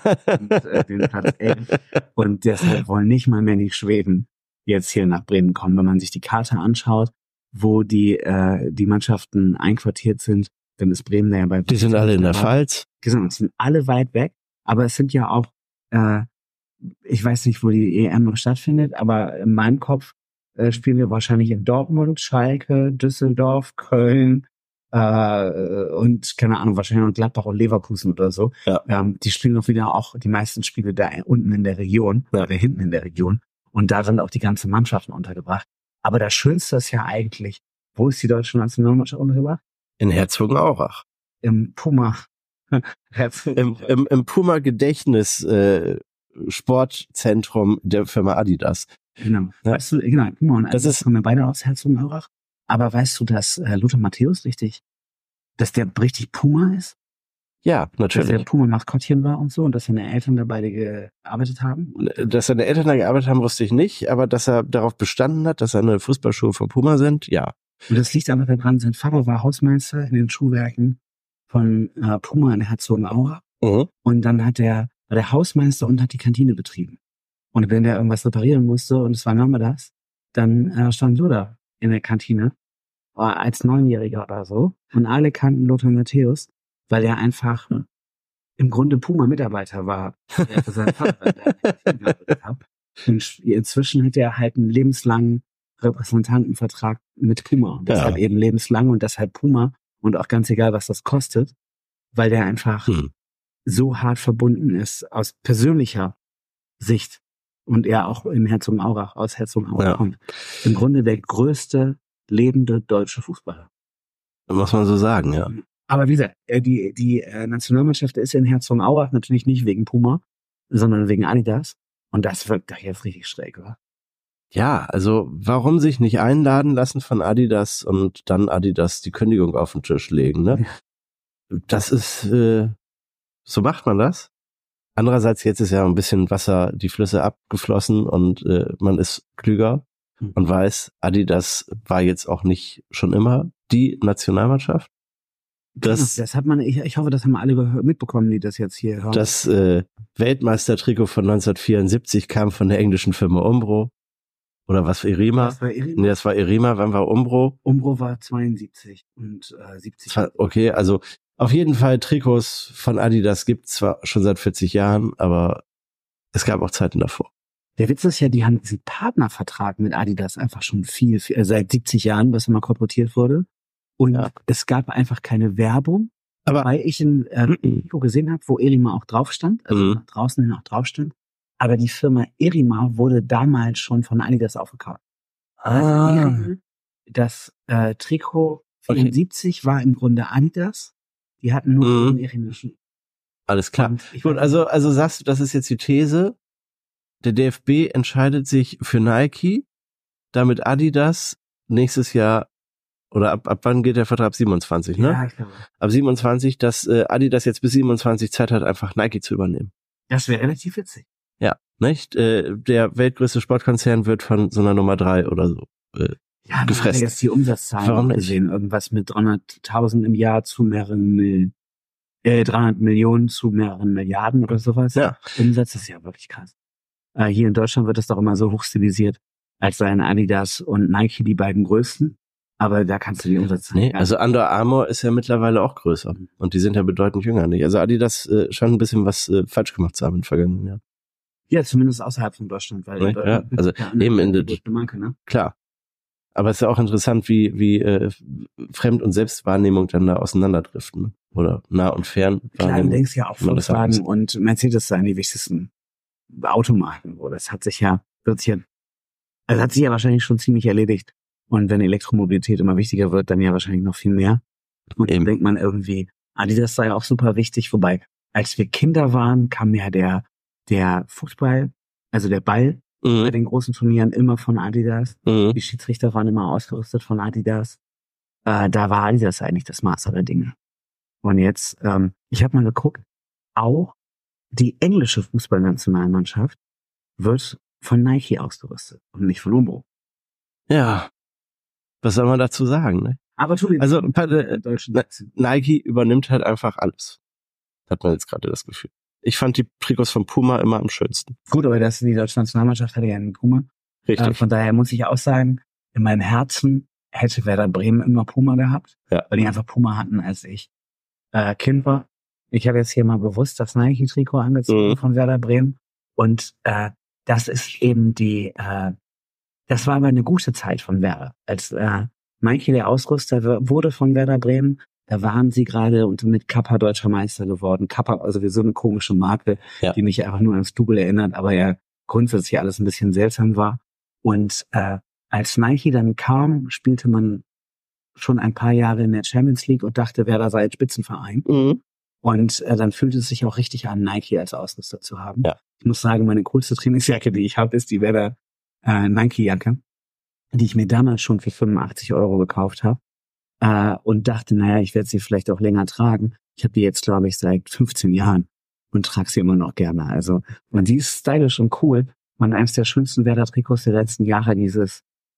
und den Platz 11. Und deshalb wollen nicht mal mehr die Schweden jetzt hier nach Bremen kommen. Wenn man sich die Karte anschaut, wo die Mannschaften einquartiert sind, dann ist Bremen da ja bei... Die sind alle in der Pfalz. Genau, sind alle weit weg. Aber es sind ja auch, ich weiß nicht, wo die EM stattfindet, aber in meinem Kopf spielen wir wahrscheinlich in Dortmund, Schalke, Düsseldorf, Köln und keine Ahnung, wahrscheinlich noch Gladbach und Leverkusen oder so. Ja. Die spielen auch wieder auch die meisten Spiele da unten in der Region, oder hinten in der Region. Und da sind auch die ganzen Mannschaften untergebracht. Aber das Schönste ist ja eigentlich, wo ist die deutsche Nationalmannschaft untergebracht? In Herzogenaurach. Im Puma. Im Puma Gedächtnis Sportzentrum der Firma Adidas. Genau. Ja. Weißt du, genau, und das ist, kommen wir beide aus Herzogenaurach. Aber weißt du, dass Lothar Matthäus dass der richtig Puma ist? Ja, natürlich. Dass der Puma-Maskottchen war und so und dass seine Eltern da beide gearbeitet haben? Dass seine Eltern da gearbeitet haben, wusste ich nicht, aber dass er darauf bestanden hat, dass seine Fußballschuhe von Puma sind, ja. Und das liegt einfach daran, sein Vater war Hausmeister in den Schuhwerken von Puma in Herzogenaurach. Und dann hat er war der Hausmeister und hat die Kantine betrieben. Und wenn der irgendwas reparieren musste und es war nachmittags, dann stand Lothar in der Kantine, war als 9-Jähriger oder so. Und alle kannten Lothar Matthäus, weil er einfach im Grunde Puma-Mitarbeiter war, der für seinen Vater in der Kantine gearbeitet hat. Und inzwischen hat er halt einen lebenslangen Repräsentantenvertrag mit Puma. Und deshalb eben lebenslang und deshalb Puma und auch ganz egal, was das kostet, weil der einfach so hart verbunden ist aus persönlicher Sicht und er auch in Herzogenaurach, aus Herzogenaurach kommt. Im Grunde der größte lebende deutsche Fußballer. Muss man so sagen, ja. Aber wie gesagt, die Nationalmannschaft ist in Herzogenaurach natürlich nicht wegen Puma, sondern wegen Adidas. Und das wirkt doch jetzt richtig schräg, oder? Ja, also warum sich nicht einladen lassen von Adidas und dann Adidas die Kündigung auf den Tisch legen, ne? Das ist, so macht man das. Andererseits, jetzt ist ja ein bisschen Wasser, die Flüsse abgeflossen und man ist klüger und weiß, Adidas war jetzt auch nicht schon immer die Nationalmannschaft. Das hat man, ich hoffe, das haben alle mitbekommen, die das jetzt hier hören. Das Weltmeistertrikot von 1974 kam von der englischen Firma Umbro. Oder was für Irima? Das war Irima. Nee, das war Irima. Wann war Umbro? Umbro war 72 und 70. Okay, also auf jeden Fall Trikots von Adidas gibt's zwar schon seit 40 Jahren, aber es gab auch Zeiten davor. Der Witz ist ja, die haben diesen Partnervertrag mit Adidas einfach schon viel seit 70 Jahren, was immer kolportiert wurde. Und es gab einfach keine Werbung, aber weil ich ein Trikot gesehen habe, wo Irima auch drauf stand, also nach draußen hin auch drauf stand. Aber die Firma Irima wurde damals schon von Adidas aufgekauft. Also das Trikot 74 war im Grunde Adidas. Die hatten nur einen iranischen. Alles klar. Gut, also sagst du, das ist jetzt die These. Der DFB entscheidet sich für Nike, damit Adidas nächstes Jahr, oder ab wann geht der Vertrag? Ab 27, ne? Ja, ich glaube. Ab 27, dass Adidas jetzt bis 27 Zeit hat, einfach Nike zu übernehmen. Das wäre relativ witzig. Ja, nicht? Der weltgrößte Sportkonzern wird von so einer Nummer 3 oder so ja, gefressen. Ich habe jetzt die Umsatzzahlen gesehen. Irgendwas mit 300.000 im Jahr zu mehreren 300 Millionen zu mehreren Milliarden oder sowas. Ja. Umsatz ist ja wirklich krass. Hier in Deutschland wird das doch immer so hochstilisiert, als seien Adidas und Nike die beiden größten. Aber da kannst du die Umsatzzahlen. Nee, also Under Armour ist ja mittlerweile auch größer. Und die sind ja bedeutend jünger nicht. Also Adidas scheint ein bisschen was falsch gemacht zu haben im vergangenen Jahr. Ja, zumindest außerhalb von Deutschland. Weil ja, also eben in der Marke, ne? Klar. Aber es ist ja auch interessant, wie Fremd- und Selbstwahrnehmung dann da auseinanderdriften. Oder nah und fern. Klar, du denkst ja auch Volkswagen und Mercedes seien die wichtigsten Automarken. Das hat sich ja wahrscheinlich schon ziemlich erledigt. Und wenn Elektromobilität immer wichtiger wird, dann ja wahrscheinlich noch viel mehr. Und dann denkt man irgendwie, Adidas sei auch super wichtig. Wobei, als wir Kinder waren, kam ja der Fußball, also der Ball bei den großen Turnieren immer von Adidas. Die Schiedsrichter waren immer ausgerüstet von Adidas. Da war Adidas eigentlich das Maß aller Dinge. Und jetzt, ich habe mal geguckt, auch die englische Fußballnationalmannschaft wird von Nike ausgerüstet und nicht von Umbro. Ja, was soll man dazu sagen, ne? Aber Tobi, also Nike übernimmt halt einfach alles. Hat man jetzt gerade das Gefühl. Ich fand die Trikots von Puma immer am schönsten. Gut, aber die deutsche Nationalmannschaft hatte ja einen Puma. Richtig. Von daher muss ich auch sagen, in meinem Herzen hätte Werder Bremen immer Puma gehabt, weil die einfach Puma hatten, als ich Kind war. Ich habe jetzt hier mal bewusst das Nike-Trikot angezogen von Werder Bremen. Und das ist eben das war aber eine gute Zeit von Werder. Als Nike der Ausrüster wurde von Werder Bremen, da waren sie gerade und mit Kappa deutscher Meister geworden. Kappa, also wie so eine komische Marke, die mich einfach nur ans Double erinnert, aber ja grundsätzlich alles ein bisschen seltsam war. Und als Nike dann kam, spielte man schon ein paar Jahre in der Champions League und dachte, Werder sei ein Spitzenverein. Und dann fühlte es sich auch richtig an, Nike als Ausrüster zu haben. Ja. Ich muss sagen, meine coolste Trainingsjacke, die ich habe, ist die Werder Nike-Jacke, die ich mir damals schon für 85 € gekauft habe. Und dachte, naja, ich werde sie vielleicht auch länger tragen. Ich habe die jetzt, glaube ich, seit 15 Jahren und trage sie immer noch gerne. Also, und die ist stylisch und cool. Und eines der schönsten Werder-Trikots der letzten Jahre, dieses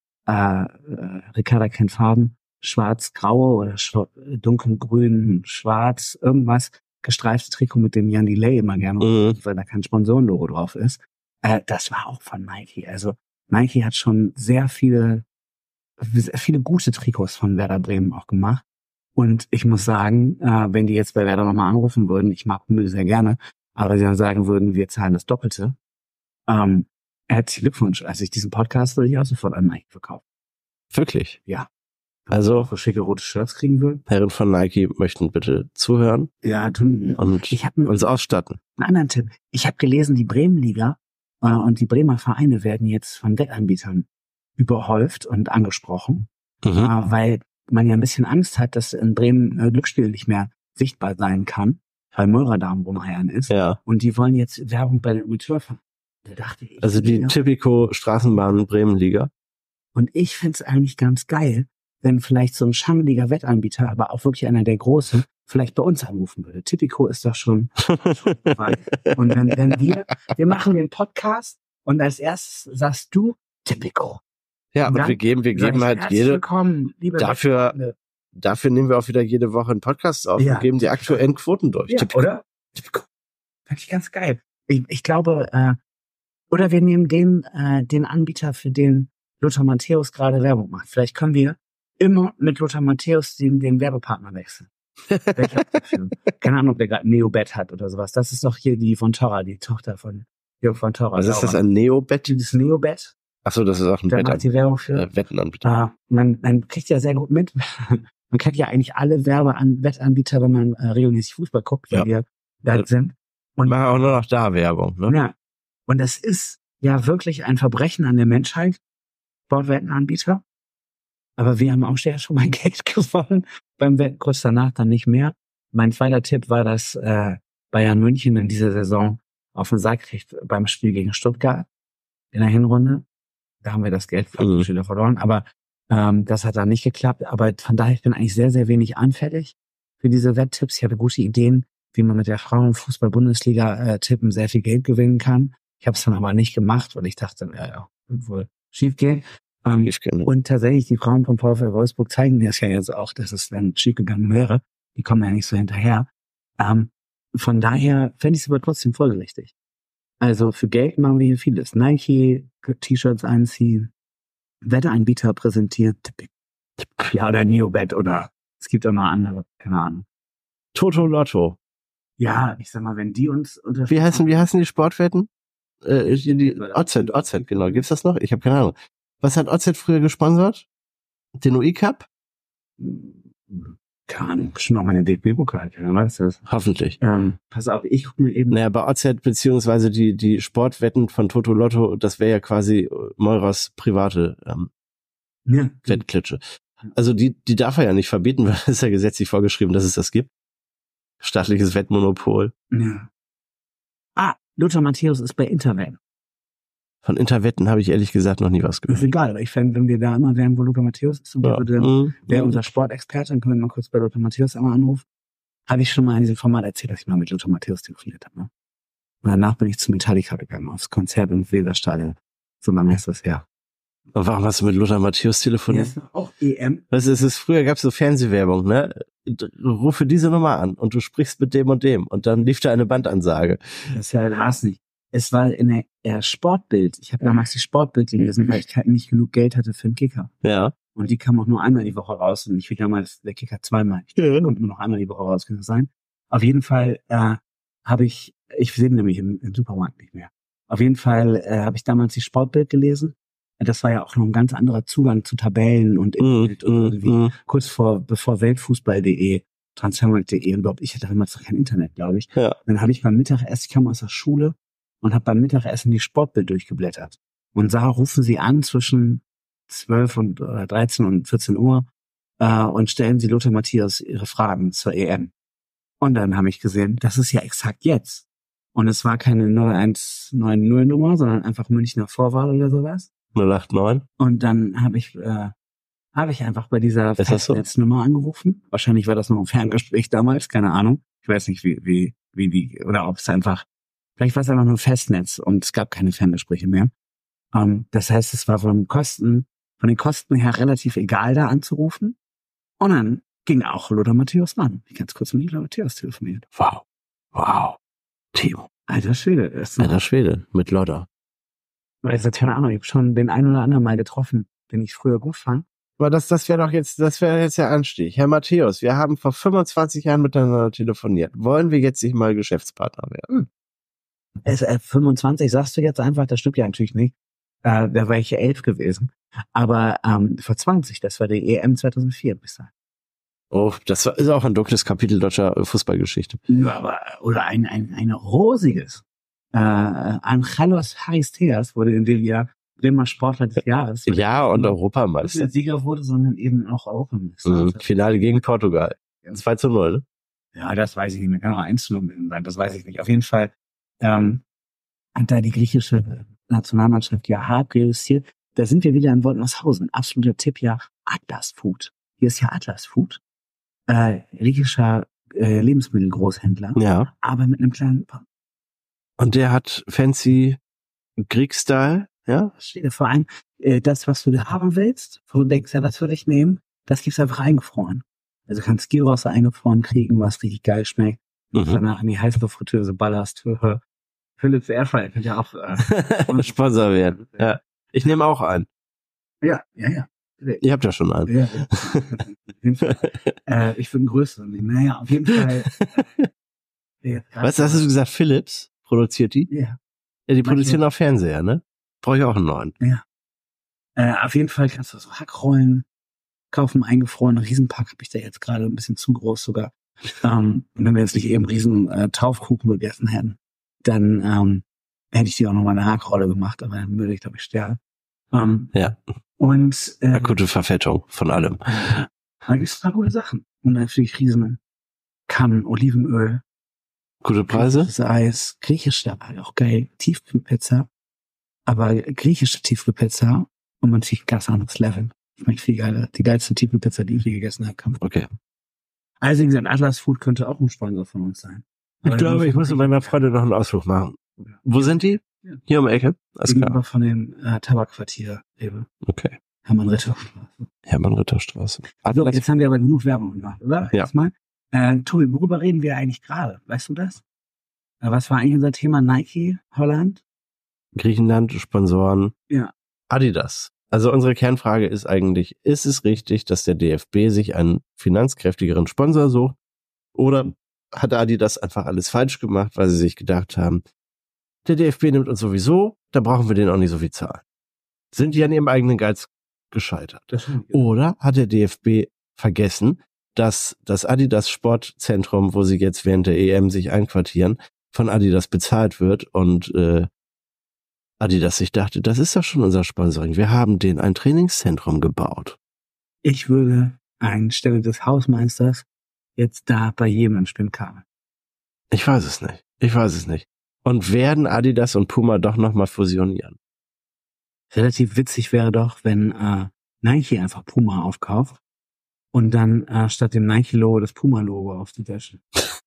Ricarda kennt Farben, schwarz-graue oder dunkelgrün, schwarz, irgendwas, gestreifte Trikot mit dem Jan Delay immer gerne, weil da kein Sponsorenlogo drauf ist. Das war auch von Nike. Also Nike hat schon sehr viele gute Trikots von Werder Bremen auch gemacht. Und ich muss sagen, wenn die jetzt bei Werder nochmal anrufen würden, ich mag Müll sehr gerne, aber sie dann sagen würden, wir zahlen das Doppelte. Herzlichen Glückwunsch. Also diesen Podcast würde ich auch sofort an Nike verkaufen. Wirklich? Ja. Also, für schicke rote Shirts kriegen will. Herren von Nike möchten bitte zuhören. Ja, tun. Und uns ausstatten. Einen anderen Tipp. Ich habe gelesen, die Bremenliga und die Bremer Vereine werden jetzt von Wettanbietern überhäuft und angesprochen, weil man ja ein bisschen Angst hat, dass in Bremen Glücksspiel nicht mehr sichtbar sein kann, weil Meurer da am Rumheiern ist. Ja. Und die wollen jetzt Werbung bei den Amateurvereinen. Da dachte ich. Also die Tipico Straßenbahn Bremenliga. Und ich find's eigentlich ganz geil, wenn vielleicht so ein schangeliger Wettanbieter, aber auch wirklich einer der Großen, vielleicht bei uns anrufen würde. Tipico ist doch schon weit. Und wenn wir machen den Podcast und als erstes sagst du Tipico. Ja, und wir geben halt dafür nehmen wir auch wieder jede Woche einen Podcast auf und geben die aktuellen Quoten durch. Ja, oder? Tipico. Fand ich ganz geil. Ich glaube, oder wir nehmen den Anbieter, für den Lothar Matthäus gerade Werbung macht. Vielleicht können wir immer mit Lothar Matthäus den Werbepartner wechseln. Keine Ahnung, ob der gerade Neobet hat oder sowas. Das ist doch hier die von Torra, die Tochter von Jörg von Torra. Was ist das, ein Neobet? Das Neobet. Achso, das ist auch ein Werbung für Wettenanbieter. Man kriegt ja sehr gut mit. Man kennt ja eigentlich alle Wettanbieter, wenn man regelmäßig Fußball guckt, weil wir da sind. Und machen auch nur noch da Werbung. Ne? Ja. Und das ist ja wirklich ein Verbrechen an der Menschheit, Sportwettenanbieter. Aber wir haben auch schon mal Geld gewonnen, beim Wetten kurz danach dann nicht mehr. Mein zweiter Tipp war, dass Bayern München in dieser Saison auf den Sack kriegt beim Spiel gegen Stuttgart in der Hinrunde. Da haben wir das Geld wieder verloren, aber das hat dann nicht geklappt. Aber von daher, ich bin eigentlich sehr, sehr wenig anfällig für diese Wetttipps. Ich habe gute Ideen, wie man mit der Frauenfußball-Bundesliga tippen sehr viel Geld gewinnen kann. Ich habe es dann aber nicht gemacht, weil ich dachte, wird wohl schief gehen. Und tatsächlich, die Frauen von VfL Wolfsburg zeigen mir es ja jetzt auch, dass es dann schief gegangen wäre. Die kommen ja nicht so hinterher. Von daher fände ich es aber trotzdem folgerichtig. Also für Geld machen wir hier vieles. Nike, T-Shirts einziehen, Wetteanbieter präsentiert, ja, oder Neobet oder es gibt auch noch andere, keine Ahnung. Toto Lotto. Ja, ich sag mal, wenn die uns Wie heißen die Sportwetten? Die OZ, genau. Gibt's das noch? Ich habe keine Ahnung. Was hat OZ früher gesponsert? Den UI-Cup? Keine Ahnung, bestimmt auch meine DFB-Pokal, wer weiß das? Hoffentlich. Pass auf, ich gucke mir eben... Naja, bei OZ beziehungsweise die Sportwetten von Toto Lotto, das wäre ja quasi Meurers private Wettklitsche. Also die darf er ja nicht verbieten, weil es ist ja gesetzlich vorgeschrieben, dass es das gibt. Staatliches Wettmonopol. Ja. Lothar Matthäus ist bei Interwetten. Von Interwetten habe ich ehrlich gesagt noch nie was gehört. Ist egal, aber ich fände, wenn wir da immer wären, wo Lothar Matthäus ist und der unser Sportexperte, dann können wir mal kurz bei Lothar Matthäus einmal anrufen. Habe ich schon mal in diesem Format erzählt, dass ich mal mit Lothar Matthäus telefoniert habe. Ne? Und danach bin ich zu Metallica gegangen, aufs Konzert im Weserstadion. So lange ist das her. Und warum hast du mit Lothar Matthäus telefoniert? Ja, auch EM. Was ist es? Früher gab es so Fernsehwerbung, ne? Rufe diese Nummer an und du sprichst mit dem und dem und dann lief da eine Bandansage. Das ist ja krass nicht. Es war in der Sportbild. Ich habe damals die Sportbild gelesen, weil ich nicht genug Geld hatte für den Kicker. Ja. Und die kam auch nur einmal die Woche raus und ich will damals der Kicker zweimal. Ich kommt nur noch einmal die Woche raus, kann das sein? Auf jeden Fall habe ich sehe nämlich im Supermarkt nicht mehr. Auf jeden Fall habe ich damals die Sportbild gelesen. Das war ja auch noch ein ganz anderer Zugang zu Tabellen und Internet und irgendwie kurz bevor Weltfußball.de, Transfermarkt.de und überhaupt, ich hatte damals noch kein Internet, glaube ich. Ja. Dann habe ich beim Mittagessen, ich kam aus der Schule und habe beim Mittagessen die Sportbild durchgeblättert und rufen Sie an zwischen 12 und 13 und 14 Uhr und stellen Sie Lothar Matthäus Ihre Fragen zur EM. Und dann habe ich gesehen, das ist ja exakt jetzt. Und es war keine 0190-Nummer, sondern einfach Münchner Vorwahl oder sowas. 089. Und dann habe ich einfach bei dieser Festnetznummer angerufen. Wahrscheinlich war das noch ein Ferngespräch damals, keine Ahnung. Ich weiß nicht, wie die, oder ob es einfach, vielleicht war es einfach nur Festnetz und es gab keine Ferngespräche mehr. Das heißt, es war von den Kosten her relativ egal, da anzurufen. Und dann ging auch Lothar Matthäus ran. Ich ganz kurz mit Lothar Matthäus telefoniert. Wow. Wow. Timo. Alter Schwede. Alter Schwede. Mit Lodder. Also, keine Ahnung, ich habe schon den einen oder anderen mal getroffen, den ich früher gut fand. Aber das wäre jetzt der Anstieg. Herr Matthäus, wir haben vor 25 Jahren miteinander telefoniert. Wollen wir jetzt nicht mal Geschäftspartner werden? 25 sagst du jetzt einfach, das stimmt ja natürlich nicht. Da war ich ja 11 gewesen. Aber vor 20, das war die EM 2004 bis dahin. Oh, ist auch ein dunkles Kapitel deutscher Fußballgeschichte. Ja, aber, oder ein rosiges. Angelos Haristeas wurde in dem Jahr Bremer Sportler des Jahres. Ja, und nicht Europameister. nur Sieger wurde, sondern eben auch Europameister. Finale gegen Portugal. 2:0, ne? Ja, das weiß ich nicht mehr. Kann auch 1:0 sein, das weiß ich nicht. Auf jeden Fall hat da die griechische Nationalmannschaft ja hart reüssiert. Da sind wir wieder in Woltenhaushausen. Absoluter Tipp, ja, Atlas Food. Hier ist ja Atlas Food. Griechischer Lebensmittelgroßhändler. Ja. Aber mit einem kleinen Und der hat fancy Greek-Style, ja? Steht da vor allem, das, was du haben willst, wo du denkst, ja, das würde ich nehmen, das gibt's einfach eingefroren. Also du kannst Gyros eingefroren kriegen, was richtig geil schmeckt. Und danach in die Heißluftfritteuse ballerst. Philips Airfryer könnt ihr auch Sponsor werden. Ja. Ich nehme auch einen. Ja. Ihr habt ja schon einen. Ja. Auf jeden Fall. Ich würde einen größeren nehmen. Naja, auf jeden Fall. Was hast du gesagt? Philips produziert die? Ja. Ja, die produzieren auch Fernseher, ne? Brauche ich auch einen neuen. Ja. Auf jeden Fall kannst du so Hackrollen kaufen, eingefroren. Einen Riesenpack habe ich da jetzt gerade, ein bisschen zu groß sogar. Und wenn wir jetzt nicht eben riesen Taufkuchen gegessen hätten, dann hätte ich dir auch noch mal eine Hackrolle gemacht, aber dann würde ich, glaube ich, sterben. Ja. Und akute Verfettung von allem. Da gibt es ein paar gute Sachen. Und natürlich riesen Kannen, Olivenöl. Gute Preise? Das Eis, griechische, auch geil, Tiefkühlpizza. Aber griechische Tiefkühlpizza und natürlich ein ganz anderes Level. Schmeckt viel geiler. Die geilste Tiefkühlpizza, die ich je gegessen habe. Okay. Also wie gesagt, Atlas Food könnte auch ein Sponsor von uns sein. Ich glaube, ich muss mit meiner Freundin noch einen Ausflug machen. Ja. Wo sind die? Ja. Hier um die Ecke? Gegenüber von dem Tabakquartier Rewe. Okay. Hermann-Ritter-Straße. Also, jetzt haben wir aber genug Werbung gemacht, oder? Ja. Erstmal. Tobi, worüber reden wir eigentlich gerade? Weißt du das? Was war eigentlich unser Thema? Nike, Holland? Griechenland, Sponsoren. Ja. Adidas. Also unsere Kernfrage ist eigentlich, ist es richtig, dass der DFB sich einen finanzkräftigeren Sponsor sucht? Oder hat Adidas einfach alles falsch gemacht, weil sie sich gedacht haben, der DFB nimmt uns sowieso, da brauchen wir denen auch nicht so viel zahlen. Sind die an ihrem eigenen Geiz gescheitert? Oder hat der DFB vergessen, dass das Adidas Sportzentrum, wo sie jetzt während der EM sich einquartieren, von Adidas bezahlt wird und Adidas sich dachte, das ist doch schon unser Sponsoring. Wir haben denen ein Trainingszentrum gebaut. Ich würde anstelle des Hausmeisters jetzt da bei jedem ein Spinnkabel. Ich weiß es nicht. Und werden Adidas und Puma doch nochmal fusionieren? Relativ witzig wäre doch, wenn Nike einfach Puma aufkauft und dann statt dem Nike-Logo das Puma-Logo auf die Tasche.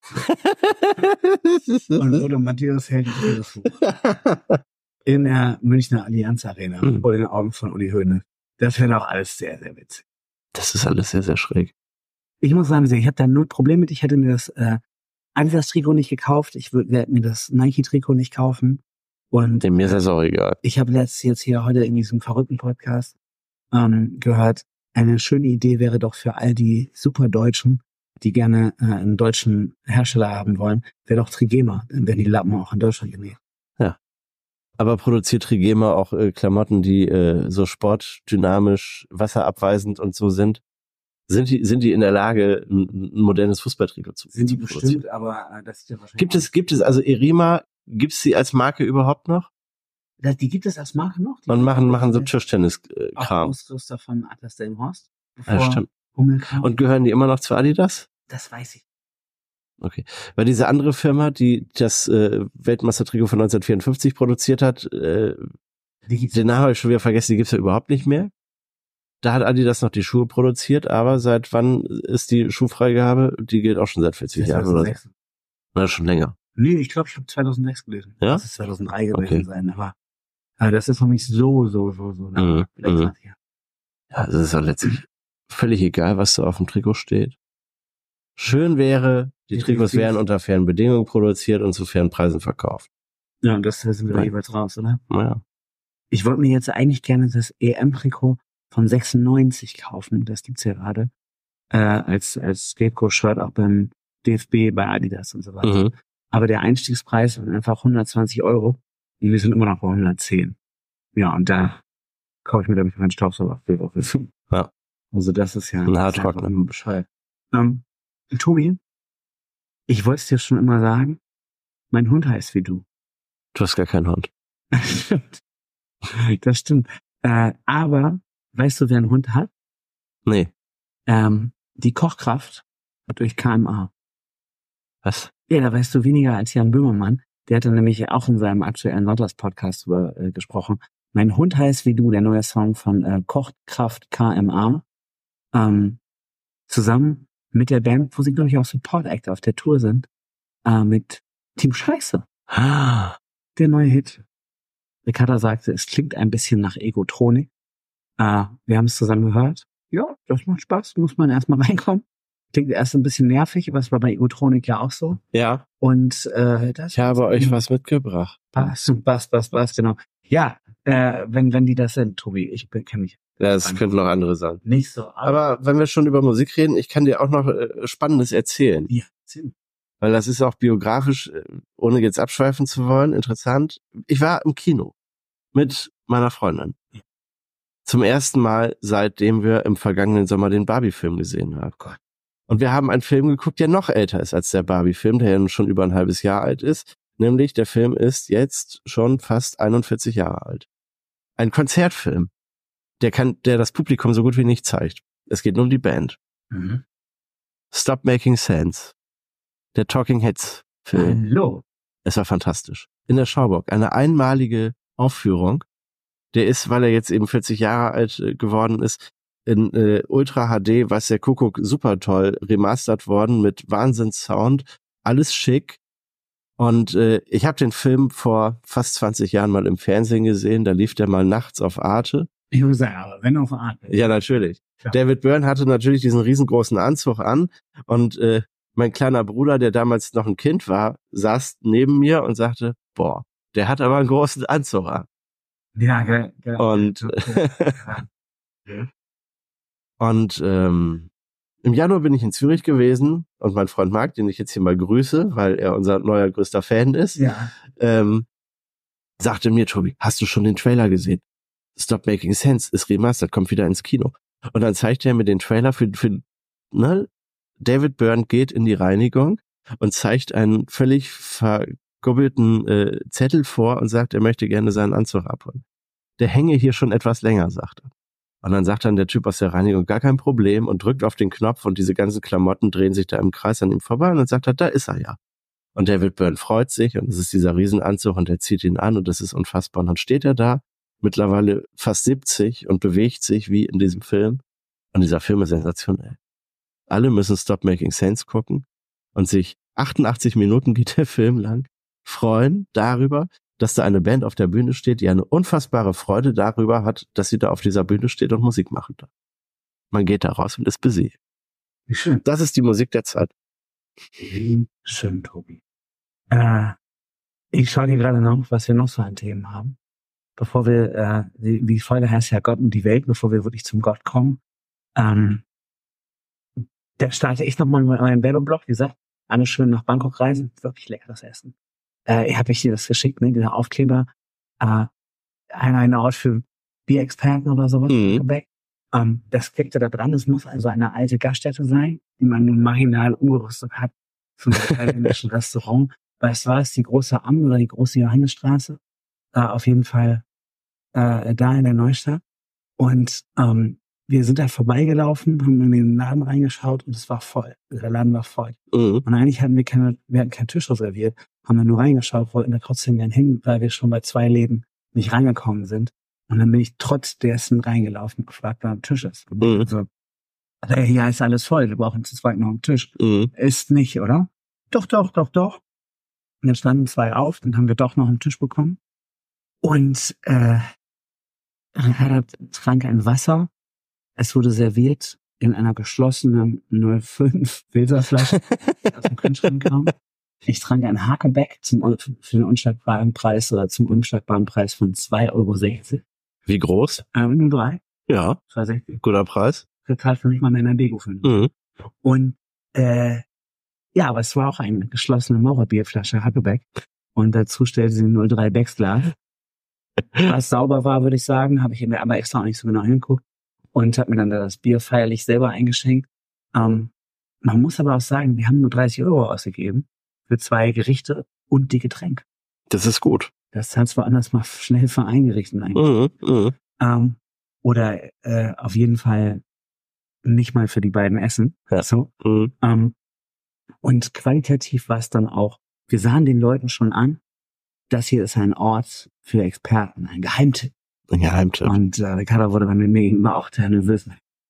Und oder Matthäus hält das hoch. In der Münchner Allianz Arena vor den Augen von Uli Hoeneß. Das wäre doch alles sehr, sehr witzig. Das ist alles sehr, sehr schräg. Ich muss sagen, ich habe da null Problem mit. Ich hätte mir das Adidas-Trikot nicht gekauft. Ich werde mir das Nike-Trikot nicht kaufen. Und mir ist das auch egal. Ich habe jetzt hier heute in diesem verrückten Podcast gehört, eine schöne Idee wäre doch für all die Superdeutschen, die gerne einen deutschen Hersteller haben wollen, wäre doch Trigema. Dann werden die Lappen auch in Deutschland genäht. Ja. Aber produziert Trigema auch Klamotten, die so sportdynamisch, wasserabweisend und so sind? Sind die in der Lage, ein modernes Fußballtrikot zu produzieren? Sind die bestimmt, aber das ist ja wahrscheinlich... Gibt es, also Erima, gibt's sie als Marke überhaupt noch? Die gibt es als Marke noch? Und machen so Tischtennis-Kram. Ausrüster von Atlas Delmhorst. Ja, stimmt. Hummelkram. Und gehören die immer noch zu Adidas? Das weiß ich. Okay. Weil diese andere Firma, die das Weltmeistertrikot von 1954 produziert hat, den Namen habe ich schon wieder vergessen, die gibt's ja überhaupt nicht mehr. Da hat Adidas noch die Schuhe produziert, aber seit wann ist die Schuhfreigabe? Die gilt auch schon seit 40 Jahren oder so. Na, schon länger. Nee, ich glaube, ich habe 2006 gelesen. Ja? Das ist 2003 gewesen sein, aber das ist für mich so. Ja, es ist ja letztlich völlig egal, was da auf dem Trikot steht. Schön wäre, die Die Trikots wären unter fairen Bedingungen produziert und zu fairen Preisen verkauft. Ja, und das sind wir da jeweils raus, oder? Ja. Ich wollte mir jetzt eigentlich gerne das EM-Trikot von 96 kaufen. Das gibt's ja gerade. Als Scapegoat-Shirt auch beim DFB, bei Adidas und so weiter. Mhm. Aber der Einstiegspreis ist einfach 120 €. Und wir sind immer noch bei 110. Ja, und da kaufe ich mir damit meinen Staubsauger. Ja. Also das ist ja Ein Haartrockner. einfach nur Bescheid. Tobi, ich wollte es dir schon immer sagen, mein Hund heißt wie du. Du hast gar keinen Hund. Stimmt. Das stimmt. Aber weißt du, wer einen Hund hat? Nee. Die Kochkraft durch KMA. Was? Ja, da weißt du weniger als Jan Böhmermann. Der hat dann nämlich auch in seinem aktuellen Sonntags-Podcast gesprochen. Mein Hund heißt wie du, der neue Song von Kochkraft KMA. Zusammen mit der Band, wo sie, glaube ich, auch Support Act auf der Tour sind, mit Team Scheiße. Der neue Hit. Ricarda sagte, es klingt ein bisschen nach Egotronik. Wir haben es zusammen gehört. Ja, das macht Spaß, muss man erstmal reinkommen. Klingt erst ein bisschen nervig, aber es war bei Egotronik ja auch so. Ja. Und das Ich habe euch was mitgebracht. Passt, genau. Ja, wenn die das sind, Tobi, ich kenne mich. Ja, es könnten noch andere sein. Nicht so. Aber wenn wir schon über Musik reden, ich kann dir auch noch Spannendes erzählen. Ja, Weil das ist auch biografisch, ohne jetzt abschweifen zu wollen, interessant. Ich war im Kino mit meiner Freundin. Ja. Zum ersten Mal, seitdem wir im vergangenen Sommer den Barbie-Film gesehen haben. Gott. Und wir haben einen Film geguckt, der noch älter ist als der Barbie-Film, der ja schon über ein halbes Jahr alt ist. Nämlich, der Film ist jetzt schon fast 41 Jahre alt. Ein Konzertfilm, der das Publikum so gut wie nicht zeigt. Es geht nur um die Band. Mhm. Stop Making Sense. Der Talking Heads Film. Hallo. Es war fantastisch. In der Schauburg. Eine einmalige Aufführung. Der ist, weil er jetzt eben 40 Jahre alt geworden ist, in Ultra HD, was der Kuckuck super toll remastert worden mit Wahnsinns-Sound. Alles schick. Und ich habe den Film vor fast 20 Jahren mal im Fernsehen gesehen. Da lief der mal nachts auf Arte. Ich muss sagen, aber wenn auf Arte. Ja, natürlich. Ja. David Byrne hatte natürlich diesen riesengroßen Anzug an. Und mein kleiner Bruder, der damals noch ein Kind war, saß neben mir und sagte, boah, der hat aber einen großen Anzug an. Ja, geil. Und Und im Januar bin ich in Zürich gewesen und mein Freund Marc, den ich jetzt hier mal grüße, weil er unser neuer größter Fan ist, Ja. sagte mir, Tobi, hast du schon den Trailer gesehen? Stop Making Sense ist remastered, kommt wieder ins Kino. Und dann zeigte er mir den Trailer für David Byrne geht in die Reinigung und zeigt einen völlig vergubbelten Zettel vor und sagt, er möchte gerne seinen Anzug abholen. Der hänge hier schon etwas länger, sagt er. Und dann sagt dann der Typ aus der Reinigung, gar kein Problem, und drückt auf den Knopf und diese ganzen Klamotten drehen sich da im Kreis an ihm vorbei und dann sagt er, da ist er ja. Und David Byrne freut sich und es ist dieser Riesenanzug und er zieht ihn an und das ist unfassbar. Und dann steht er da, mittlerweile fast 70 und bewegt sich wie in diesem Film. Und dieser Film ist sensationell. Alle müssen Stop Making Sense gucken und sich 88 Minuten geht der Film lang freuen darüber, dass da eine Band auf der Bühne steht, die eine unfassbare Freude darüber hat, dass sie da auf dieser Bühne steht und Musik machen darf. Man geht da raus und ist busy. Wie schön. Das ist die Musik der Zeit. Schön, Tobi. Ich schaue dir gerade noch, was wir noch so an Themen haben. Bevor wir, die Folge heißt ja Gott und die Welt, bevor wir wirklich zum Gott kommen. Da starte ich nochmal mit meinem Werbeblock. Wie gesagt, alle schön nach Bangkok reisen. Wirklich leckeres Essen. Habe ich dir das geschickt, ne? Dieser Aufkleber. Ein Ort für Bierexperten oder sowas. Das Klickte da dran. Es muss also eine alte Gaststätte sein, die man nun marginal umgerüstet hat für ein thailändischen Restaurant. Weißt du was? Die große Amm oder die große Johannesstraße. Auf jeden Fall da in der Neustadt. Und wir sind da vorbeigelaufen, haben in den Laden reingeschaut und es war voll. Der Laden war voll. Und eigentlich hatten wir hatten keinen Tisch reserviert, haben da nur reingeschaut, wollten da trotzdem gern hin, weil wir schon bei 2 Läden nicht reingekommen sind. Und dann bin ich trotz dessen reingelaufen und gefragt, wer am Tisch ist. Also, hier ist alles voll, wir brauchen zu zweit noch einen Tisch. Ist nicht, oder? Doch. Und dann standen 2 auf, dann haben wir doch noch einen Tisch bekommen. Und Ricarda trank ein Wasser. Es wurde serviert in einer geschlossenen 05 Filterflasche aus dem Kühlschrank kam. Ich trank ein Hakebeck für den unschlagbaren Preis oder zum unschlagbaren Preis von 2,60 €. Wie groß? 03. Ja. 2,60. Guter Preis. Gezahlt für mich mal in Bego für. Mhm. Und ja, aber es war auch eine geschlossene Mauerbierflasche Hakebeck. Und dazu stellte sie 03 Becksglas. Was sauber war, würde ich sagen, habe ich mir aber extra auch nicht so genau hingeguckt und habe mir dann das Bier feierlich selber eingeschenkt. Man muss aber auch sagen, wir haben nur 30 € ausgegeben für 2 Gerichte und die Getränke. Das ist gut. Das zahlst du woanders mal schnell für ein Gericht eigentlich. Oder auf jeden Fall nicht mal für die beiden Essen. Ja. So. Und qualitativ war es dann auch, wir sahen den Leuten schon an, das hier ist ein Ort für Experten, ein Geheimtipp. Ein Geheimtipp. Und Ricardo wurde bei mir immer auch der nervös.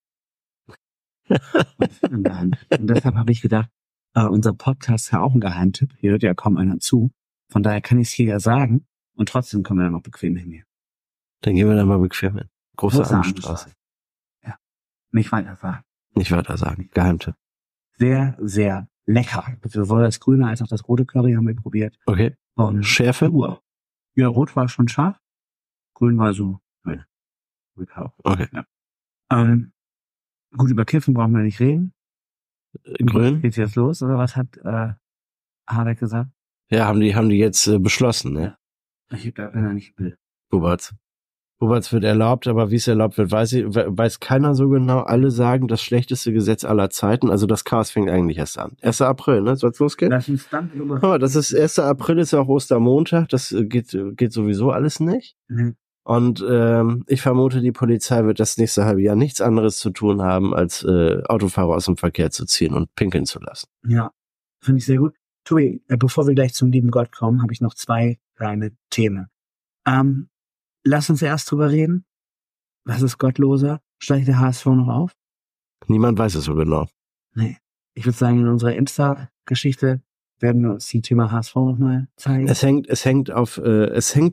Und deshalb habe ich gedacht, unser Podcast ist ja auch ein Geheimtipp. Hier hört ja kaum einer zu. Von daher kann ich es hier ja sagen. Und trotzdem können wir dann noch bequem hingehen. Dann gehen wir dann mal bequem hin. Große Armstraße. Ja. Nicht weiter sagen. Nicht weiter sagen. Geheimtipp. Sehr, sehr lecker. Sowohl das grüne als auch das rote Curry haben wir probiert. Okay. Und Schärfe? Ja, rot war schon scharf. Grün war so. Okay. Ja. Gut, über Kiffen brauchen wir nicht reden. Grün? Geht's jetzt los, oder was hat Habeck gesagt? Ja, haben die jetzt beschlossen, ne? Ich bin da nicht im Bild. Buberts wird erlaubt, aber wie es erlaubt wird, weiß keiner so genau. Alle sagen, das schlechteste Gesetz aller Zeiten. Also das Chaos fängt eigentlich erst an. 1. April, ne? Soll's losgehen? Lass uns dann über. Aber das ist 1. April, ist ja auch Ostermontag. Das geht sowieso alles nicht. Mhm. Und ich vermute, die Polizei wird das nächste halbe Jahr nichts anderes zu tun haben, als Autofahrer aus dem Verkehr zu ziehen und pinkeln zu lassen. Ja, finde ich sehr gut. Tobi, bevor wir gleich zum lieben Gott kommen, habe ich noch 2 kleine Themen. Lass uns erst drüber reden. Was ist gottloser? Steigt der HSV noch auf? Niemand weiß es so genau. Nee. Ich würde sagen, in unserer Insta-Geschichte werden wir uns die Thema HSV nochmal zeigen. Es hängt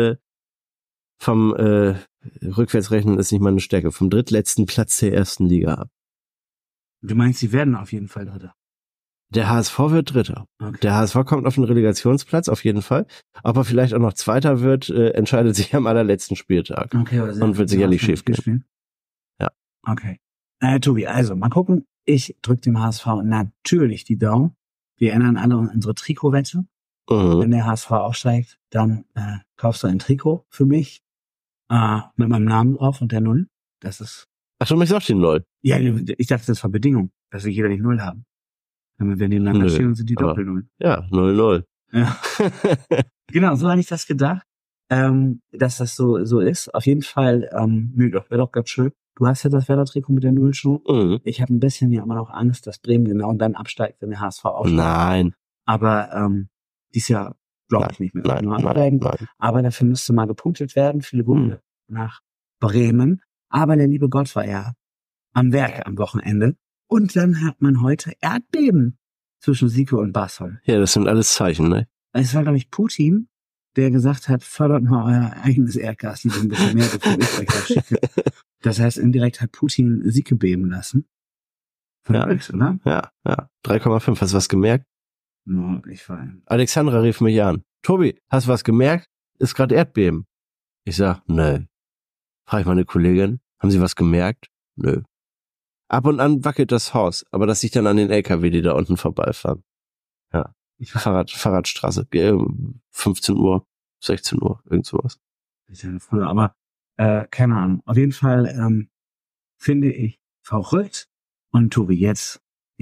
vom Rückwärtsrechnen ist nicht meine Stärke, vom drittletzten Platz der ersten Liga ab. Du meinst, sie werden auf jeden Fall Dritter? Der HSV wird Dritter. Okay. Der HSV kommt auf den Relegationsplatz, auf jeden Fall. Ob er vielleicht auch noch Zweiter wird, entscheidet sich am allerletzten Spieltag. Okay, also und wird sicherlich schief gehen. Ja. Okay. Tobi, also mal gucken. Ich drücke dem HSV natürlich die Daumen. Wir ändern alle unsere Trikotwette. Wenn der HSV aufsteigt, dann kaufst du ein Trikot für mich mit meinem Namen drauf und der 0. Das ist. Ach, du möchtest auch die 0? Ja, ich dachte, das war Bedingung, dass wir jeder die 0 haben. Wenn wir nebeneinander stehen, sind die Doppel-0. Ja, 0-0. Ja. Genau, so hatte ich das gedacht, dass das so ist. Auf jeden Fall, wäre doch ganz schön. Du hast ja das Werder-Trikot mit der 0 schon. Ich habe ein bisschen ja immer noch Angst, dass Bremen genau dann absteigt, wenn der HSV aufsteigt. Nein. Aber dies Jahr glaube ich nicht mehr. Nein. Aber dafür müsste mal gepunktet werden. Viele Gründe nach Bremen. Aber der liebe Gott war ja am Werk am Wochenende. Und dann hat man heute Erdbeben zwischen Sieke und Basel. Ja, das sind alles Zeichen, ne? Es war, glaube ich, Putin, der gesagt hat, fördert mal euer eigenes Erdgas, die sind ein bisschen mehr von Österreich schicke. Das heißt, indirekt hat Putin Sieke beben lassen. Verrückt, oder? Ja. 3,5. Hast du was gemerkt? No, ich war. Alexandra rief mich an. Tobi, hast du was gemerkt? Ist gerade Erdbeben. Ich sag, nö. Frag ich meine Kollegin, haben Sie was gemerkt? Nö. Ab und an wackelt das Haus, aber das liegt dann an den LKW, die da unten vorbeifahren. Ja. Fahrradstraße, 15 Uhr, 16 Uhr, irgend sowas. Aber, keine Ahnung. Auf jeden Fall, finde ich verrückt. Und Tobi, jetzt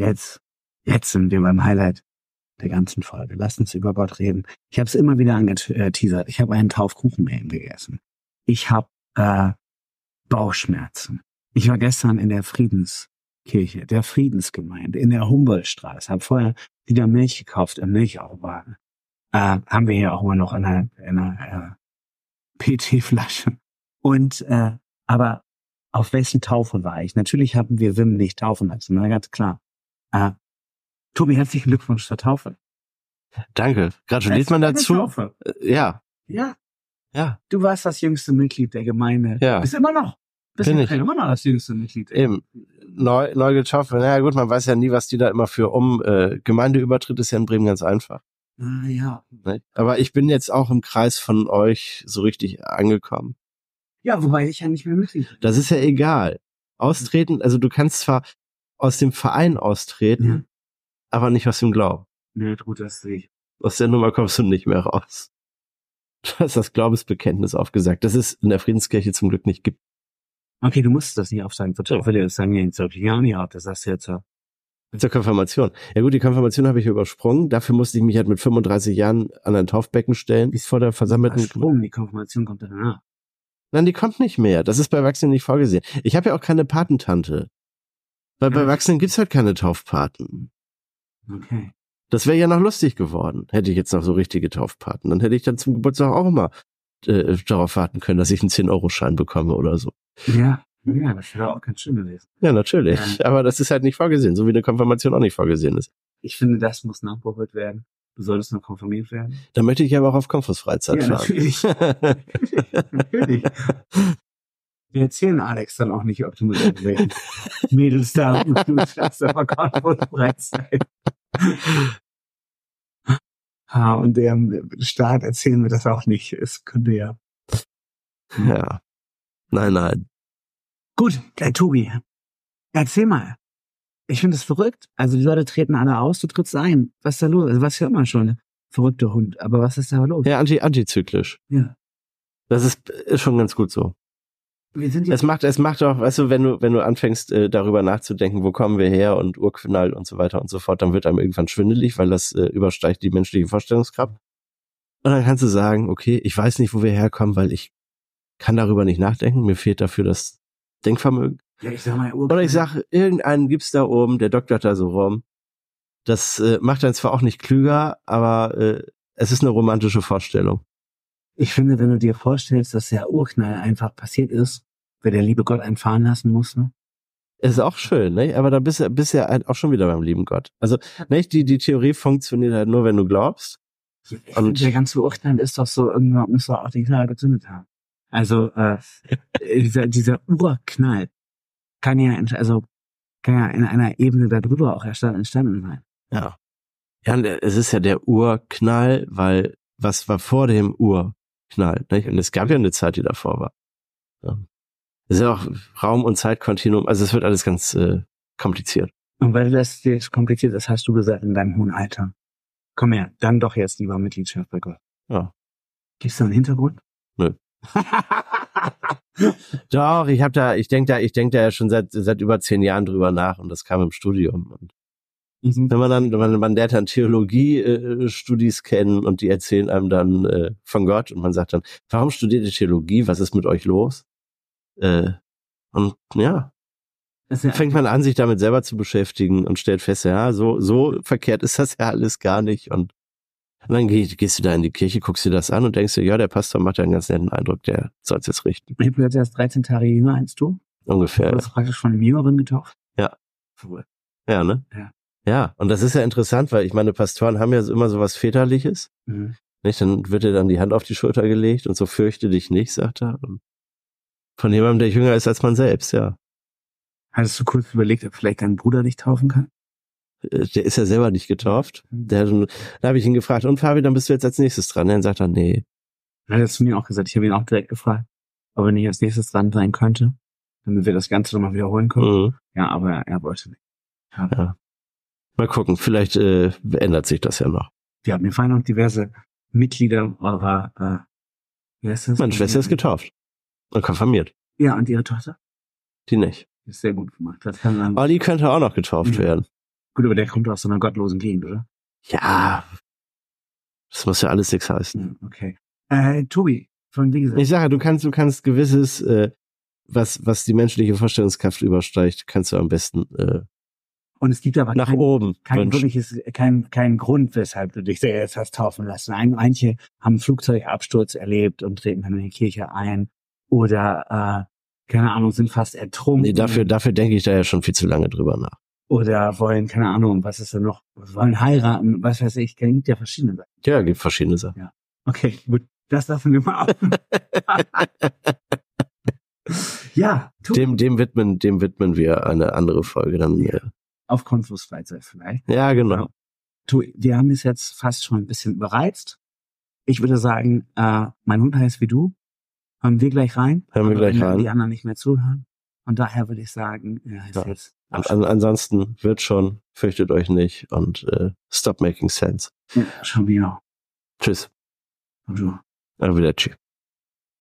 sind wir beim Highlight der ganzen Folge. Lass uns über Gott reden. Ich habe es immer wieder angeteasert. Ich habe einen Taufkuchen eben gegessen. Ich habe Bauchschmerzen. Ich war gestern in der Friedenskirche, der Friedensgemeinde, in der Humboldtstraße, habe vorher wieder Milch gekauft im Milchautomaten. Haben wir hier auch immer noch in einer PT-Flasche. Und aber auf wessen Taufe war ich? Natürlich haben wir Wim nicht taufen lassen, na ganz klar. Tobi, herzlichen Glückwunsch zur Taufe. Danke. Gratuliert man dazu? Taufe. Ja. Ja. Ja. Du warst das jüngste Mitglied der Gemeinde. Ja. Bist immer noch. Bin ich. Immer noch das jüngste Mitglied. Eben. Neu getauft. Naja gut, man weiß ja nie, was die da immer für Gemeindeübertritt ist ja in Bremen ganz einfach. Ah, ja. Ne? Aber ich bin jetzt auch im Kreis von euch so richtig angekommen. Ja, wobei ich ja nicht mehr Mitglied bin. Das ist ja egal. Austreten, also du kannst zwar aus dem Verein austreten, aber nicht aus dem Glauben. Nee, gut, das sehe ich. Aus der Nummer kommst du nicht mehr raus. Du hast das Glaubensbekenntnis aufgesagt, das es in der Friedenskirche zum Glück nicht gibt. Okay, du musst das nicht aufsagen. Ich will das sagen, jetzt auch nicht auf. Das sagst du jetzt ja. Zur Konfirmation. Ja gut, die Konfirmation habe ich übersprungen. Dafür musste ich mich halt mit 35 Jahren an ein Taufbecken stellen, bis vor der versammelten... Die Konfirmation kommt danach. Nein, die kommt nicht mehr. Das ist bei Erwachsenen nicht vorgesehen. Ich habe ja auch keine Patentante. Weil bei Erwachsenen gibt's halt keine Taufpaten. Okay. Das wäre ja noch lustig geworden, hätte ich jetzt noch so richtige Taufpaten. Dann hätte ich dann zum Geburtstag auch immer darauf warten können, dass ich einen 10-Euro-Schein bekomme oder so. Ja, das wäre auch ganz schön gewesen. Ja, natürlich. Aber das ist halt nicht vorgesehen, so wie eine Konfirmation auch nicht vorgesehen ist. Ich finde, das muss nachgeholt werden. Du solltest noch konfirmiert werden. Da möchte ich aber auch auf Konfus-Freizeit fahren. Natürlich. Natürlich. Wir erzählen Alex dann auch nicht, ob du mit irgendwelchen Mädels da und du schaffst aber Konfus-Freizeit. Und dem Staat erzählen wir das auch nicht. Es könnte ja. Ja. Nein. Gut, Tobi, erzähl mal. Ich finde es verrückt. Also die Leute treten alle aus, du trittst ein. Was ist da los? Also was ja immer schon, verrückter Hund. Aber was ist da los? Ja, antizyklisch. Ja. Das ist schon ganz gut so. Wir sind es macht auch, weißt du, wenn du anfängst, darüber nachzudenken, wo kommen wir her und Urknall und so weiter und so fort, dann wird einem irgendwann schwindelig, weil das übersteigt die menschliche Vorstellungskraft. Und dann kannst du sagen, okay, ich weiß nicht, wo wir herkommen, weil ich kann darüber nicht nachdenken, mir fehlt dafür das Denkvermögen. Ja, ich sag mal, oder ich sage, irgendeinen gibt's da oben, der doktert da so rum. Das macht dann zwar auch nicht klüger, aber es ist eine romantische Vorstellung. Ich finde, wenn du dir vorstellst, dass der Urknall einfach passiert ist, wer der liebe Gott einen fahren lassen muss, ne? Ist auch schön, ne? Aber da bist du ja halt auch schon wieder beim lieben Gott. Also, ne, die Theorie funktioniert halt nur, wenn du glaubst. Und der ganze Urknall ist doch so, irgendwann muss er auch den Knall gezündet haben. Also, dieser Urknall kann ja in einer Ebene darüber auch entstanden sein. Ja. Ja, und es ist ja der Urknall, weil was war vor dem Urknall, nicht? Und es gab ja eine Zeit, die davor war. Ja. Es ist ja auch Raum- und Zeitkontinuum, also es wird alles ganz kompliziert. Und weil das jetzt kompliziert ist, hast du gesagt, in deinem hohen Alter. Komm her, dann doch jetzt lieber Mitgliedschaft bei Gott. Ja. Gibt's da einen Hintergrund? Nö. Doch, ich denke da ja schon seit über 10 Jahren drüber nach und das kam im Studium. Und wenn man lernt dann Theologie-Studis kennen und die erzählen einem dann von Gott und man sagt dann, warum studiert ihr Theologie? Was ist mit euch los? Und ja, fängt man an, sich damit selber zu beschäftigen und stellt fest, ja, so verkehrt ist das ja alles gar nicht. Und dann gehst du da in die Kirche, guckst dir das an und denkst dir, ja, der Pastor macht ja einen ganz netten Eindruck, der soll es jetzt richten. Ich bin jetzt erst 13 Tage jünger als du. Ungefähr. Du bist praktisch von einem Jüngeren getauft. Ja. Cool. Ja, ne? Ja. Ja, und das ist ja interessant, weil ich meine, Pastoren haben ja immer so was Väterliches. Mhm. Nicht? Dann wird dir dann die Hand auf die Schulter gelegt und so fürchte dich nicht, sagt er. Und von jemandem, der jünger ist als man selbst, ja. Hattest du kurz überlegt, ob vielleicht dein Bruder dich taufen kann? Der ist ja selber nicht getauft. Da habe ich ihn gefragt, und Fabi, dann bist du jetzt als nächstes dran. Dann sagt er, nee. Er hat es zu mir auch gesagt. Ich habe ihn auch direkt gefragt, ob er nicht als nächstes dran sein könnte, damit wir das Ganze nochmal wiederholen können. Mhm. Ja, aber er wollte nicht. Ja. Mal gucken, vielleicht ändert sich das ja noch. Ja, mir fallen auch diverse Mitglieder eurer, wie heißt das? Meine Schwester ist getauft und konfirmiert. Ja, und ihre Tochter? Die nicht. Ist sehr gut gemacht. Das kann dann Aber die könnte auch noch getauft werden. Gut, aber der kommt aus so einer gottlosen Gegend, oder? Ja. Das muss ja alles nichts heißen. Okay. Tobi, von wie gesagt. Ich sage, du kannst gewisses, was die menschliche Vorstellungskraft übersteigt, kannst du am besten und es gibt aber nach oben. Kein Grund, weshalb du dich jetzt hast taufen lassen. Manche haben einen Flugzeugabsturz erlebt und treten dann in die Kirche ein. Oder, keine Ahnung, sind fast ertrunken. Nee, dafür denke ich da ja schon viel zu lange drüber nach. Oder wollen, keine Ahnung, was ist da noch? Wollen heiraten, was weiß ich. Gibt ja verschiedene Sachen. Ja, gibt verschiedene Sachen. Ja. Okay, gut. Das lassen wir mal ab. Ja, dem widmen wir eine andere Folge dann. Ja. Auf Konfus Freizeit vielleicht. Ja, genau. Wir haben es jetzt fast schon ein bisschen überreizt. Ich würde sagen, mein Hund heißt wie du. Hören wir gleich rein. Wenn die anderen nicht mehr zuhören. Und daher würde ich sagen, jetzt. Ansonsten wird schon, fürchtet euch nicht und stop making sense. Ja, schon wieder. Tschüss. Bonjour. Arrivederci.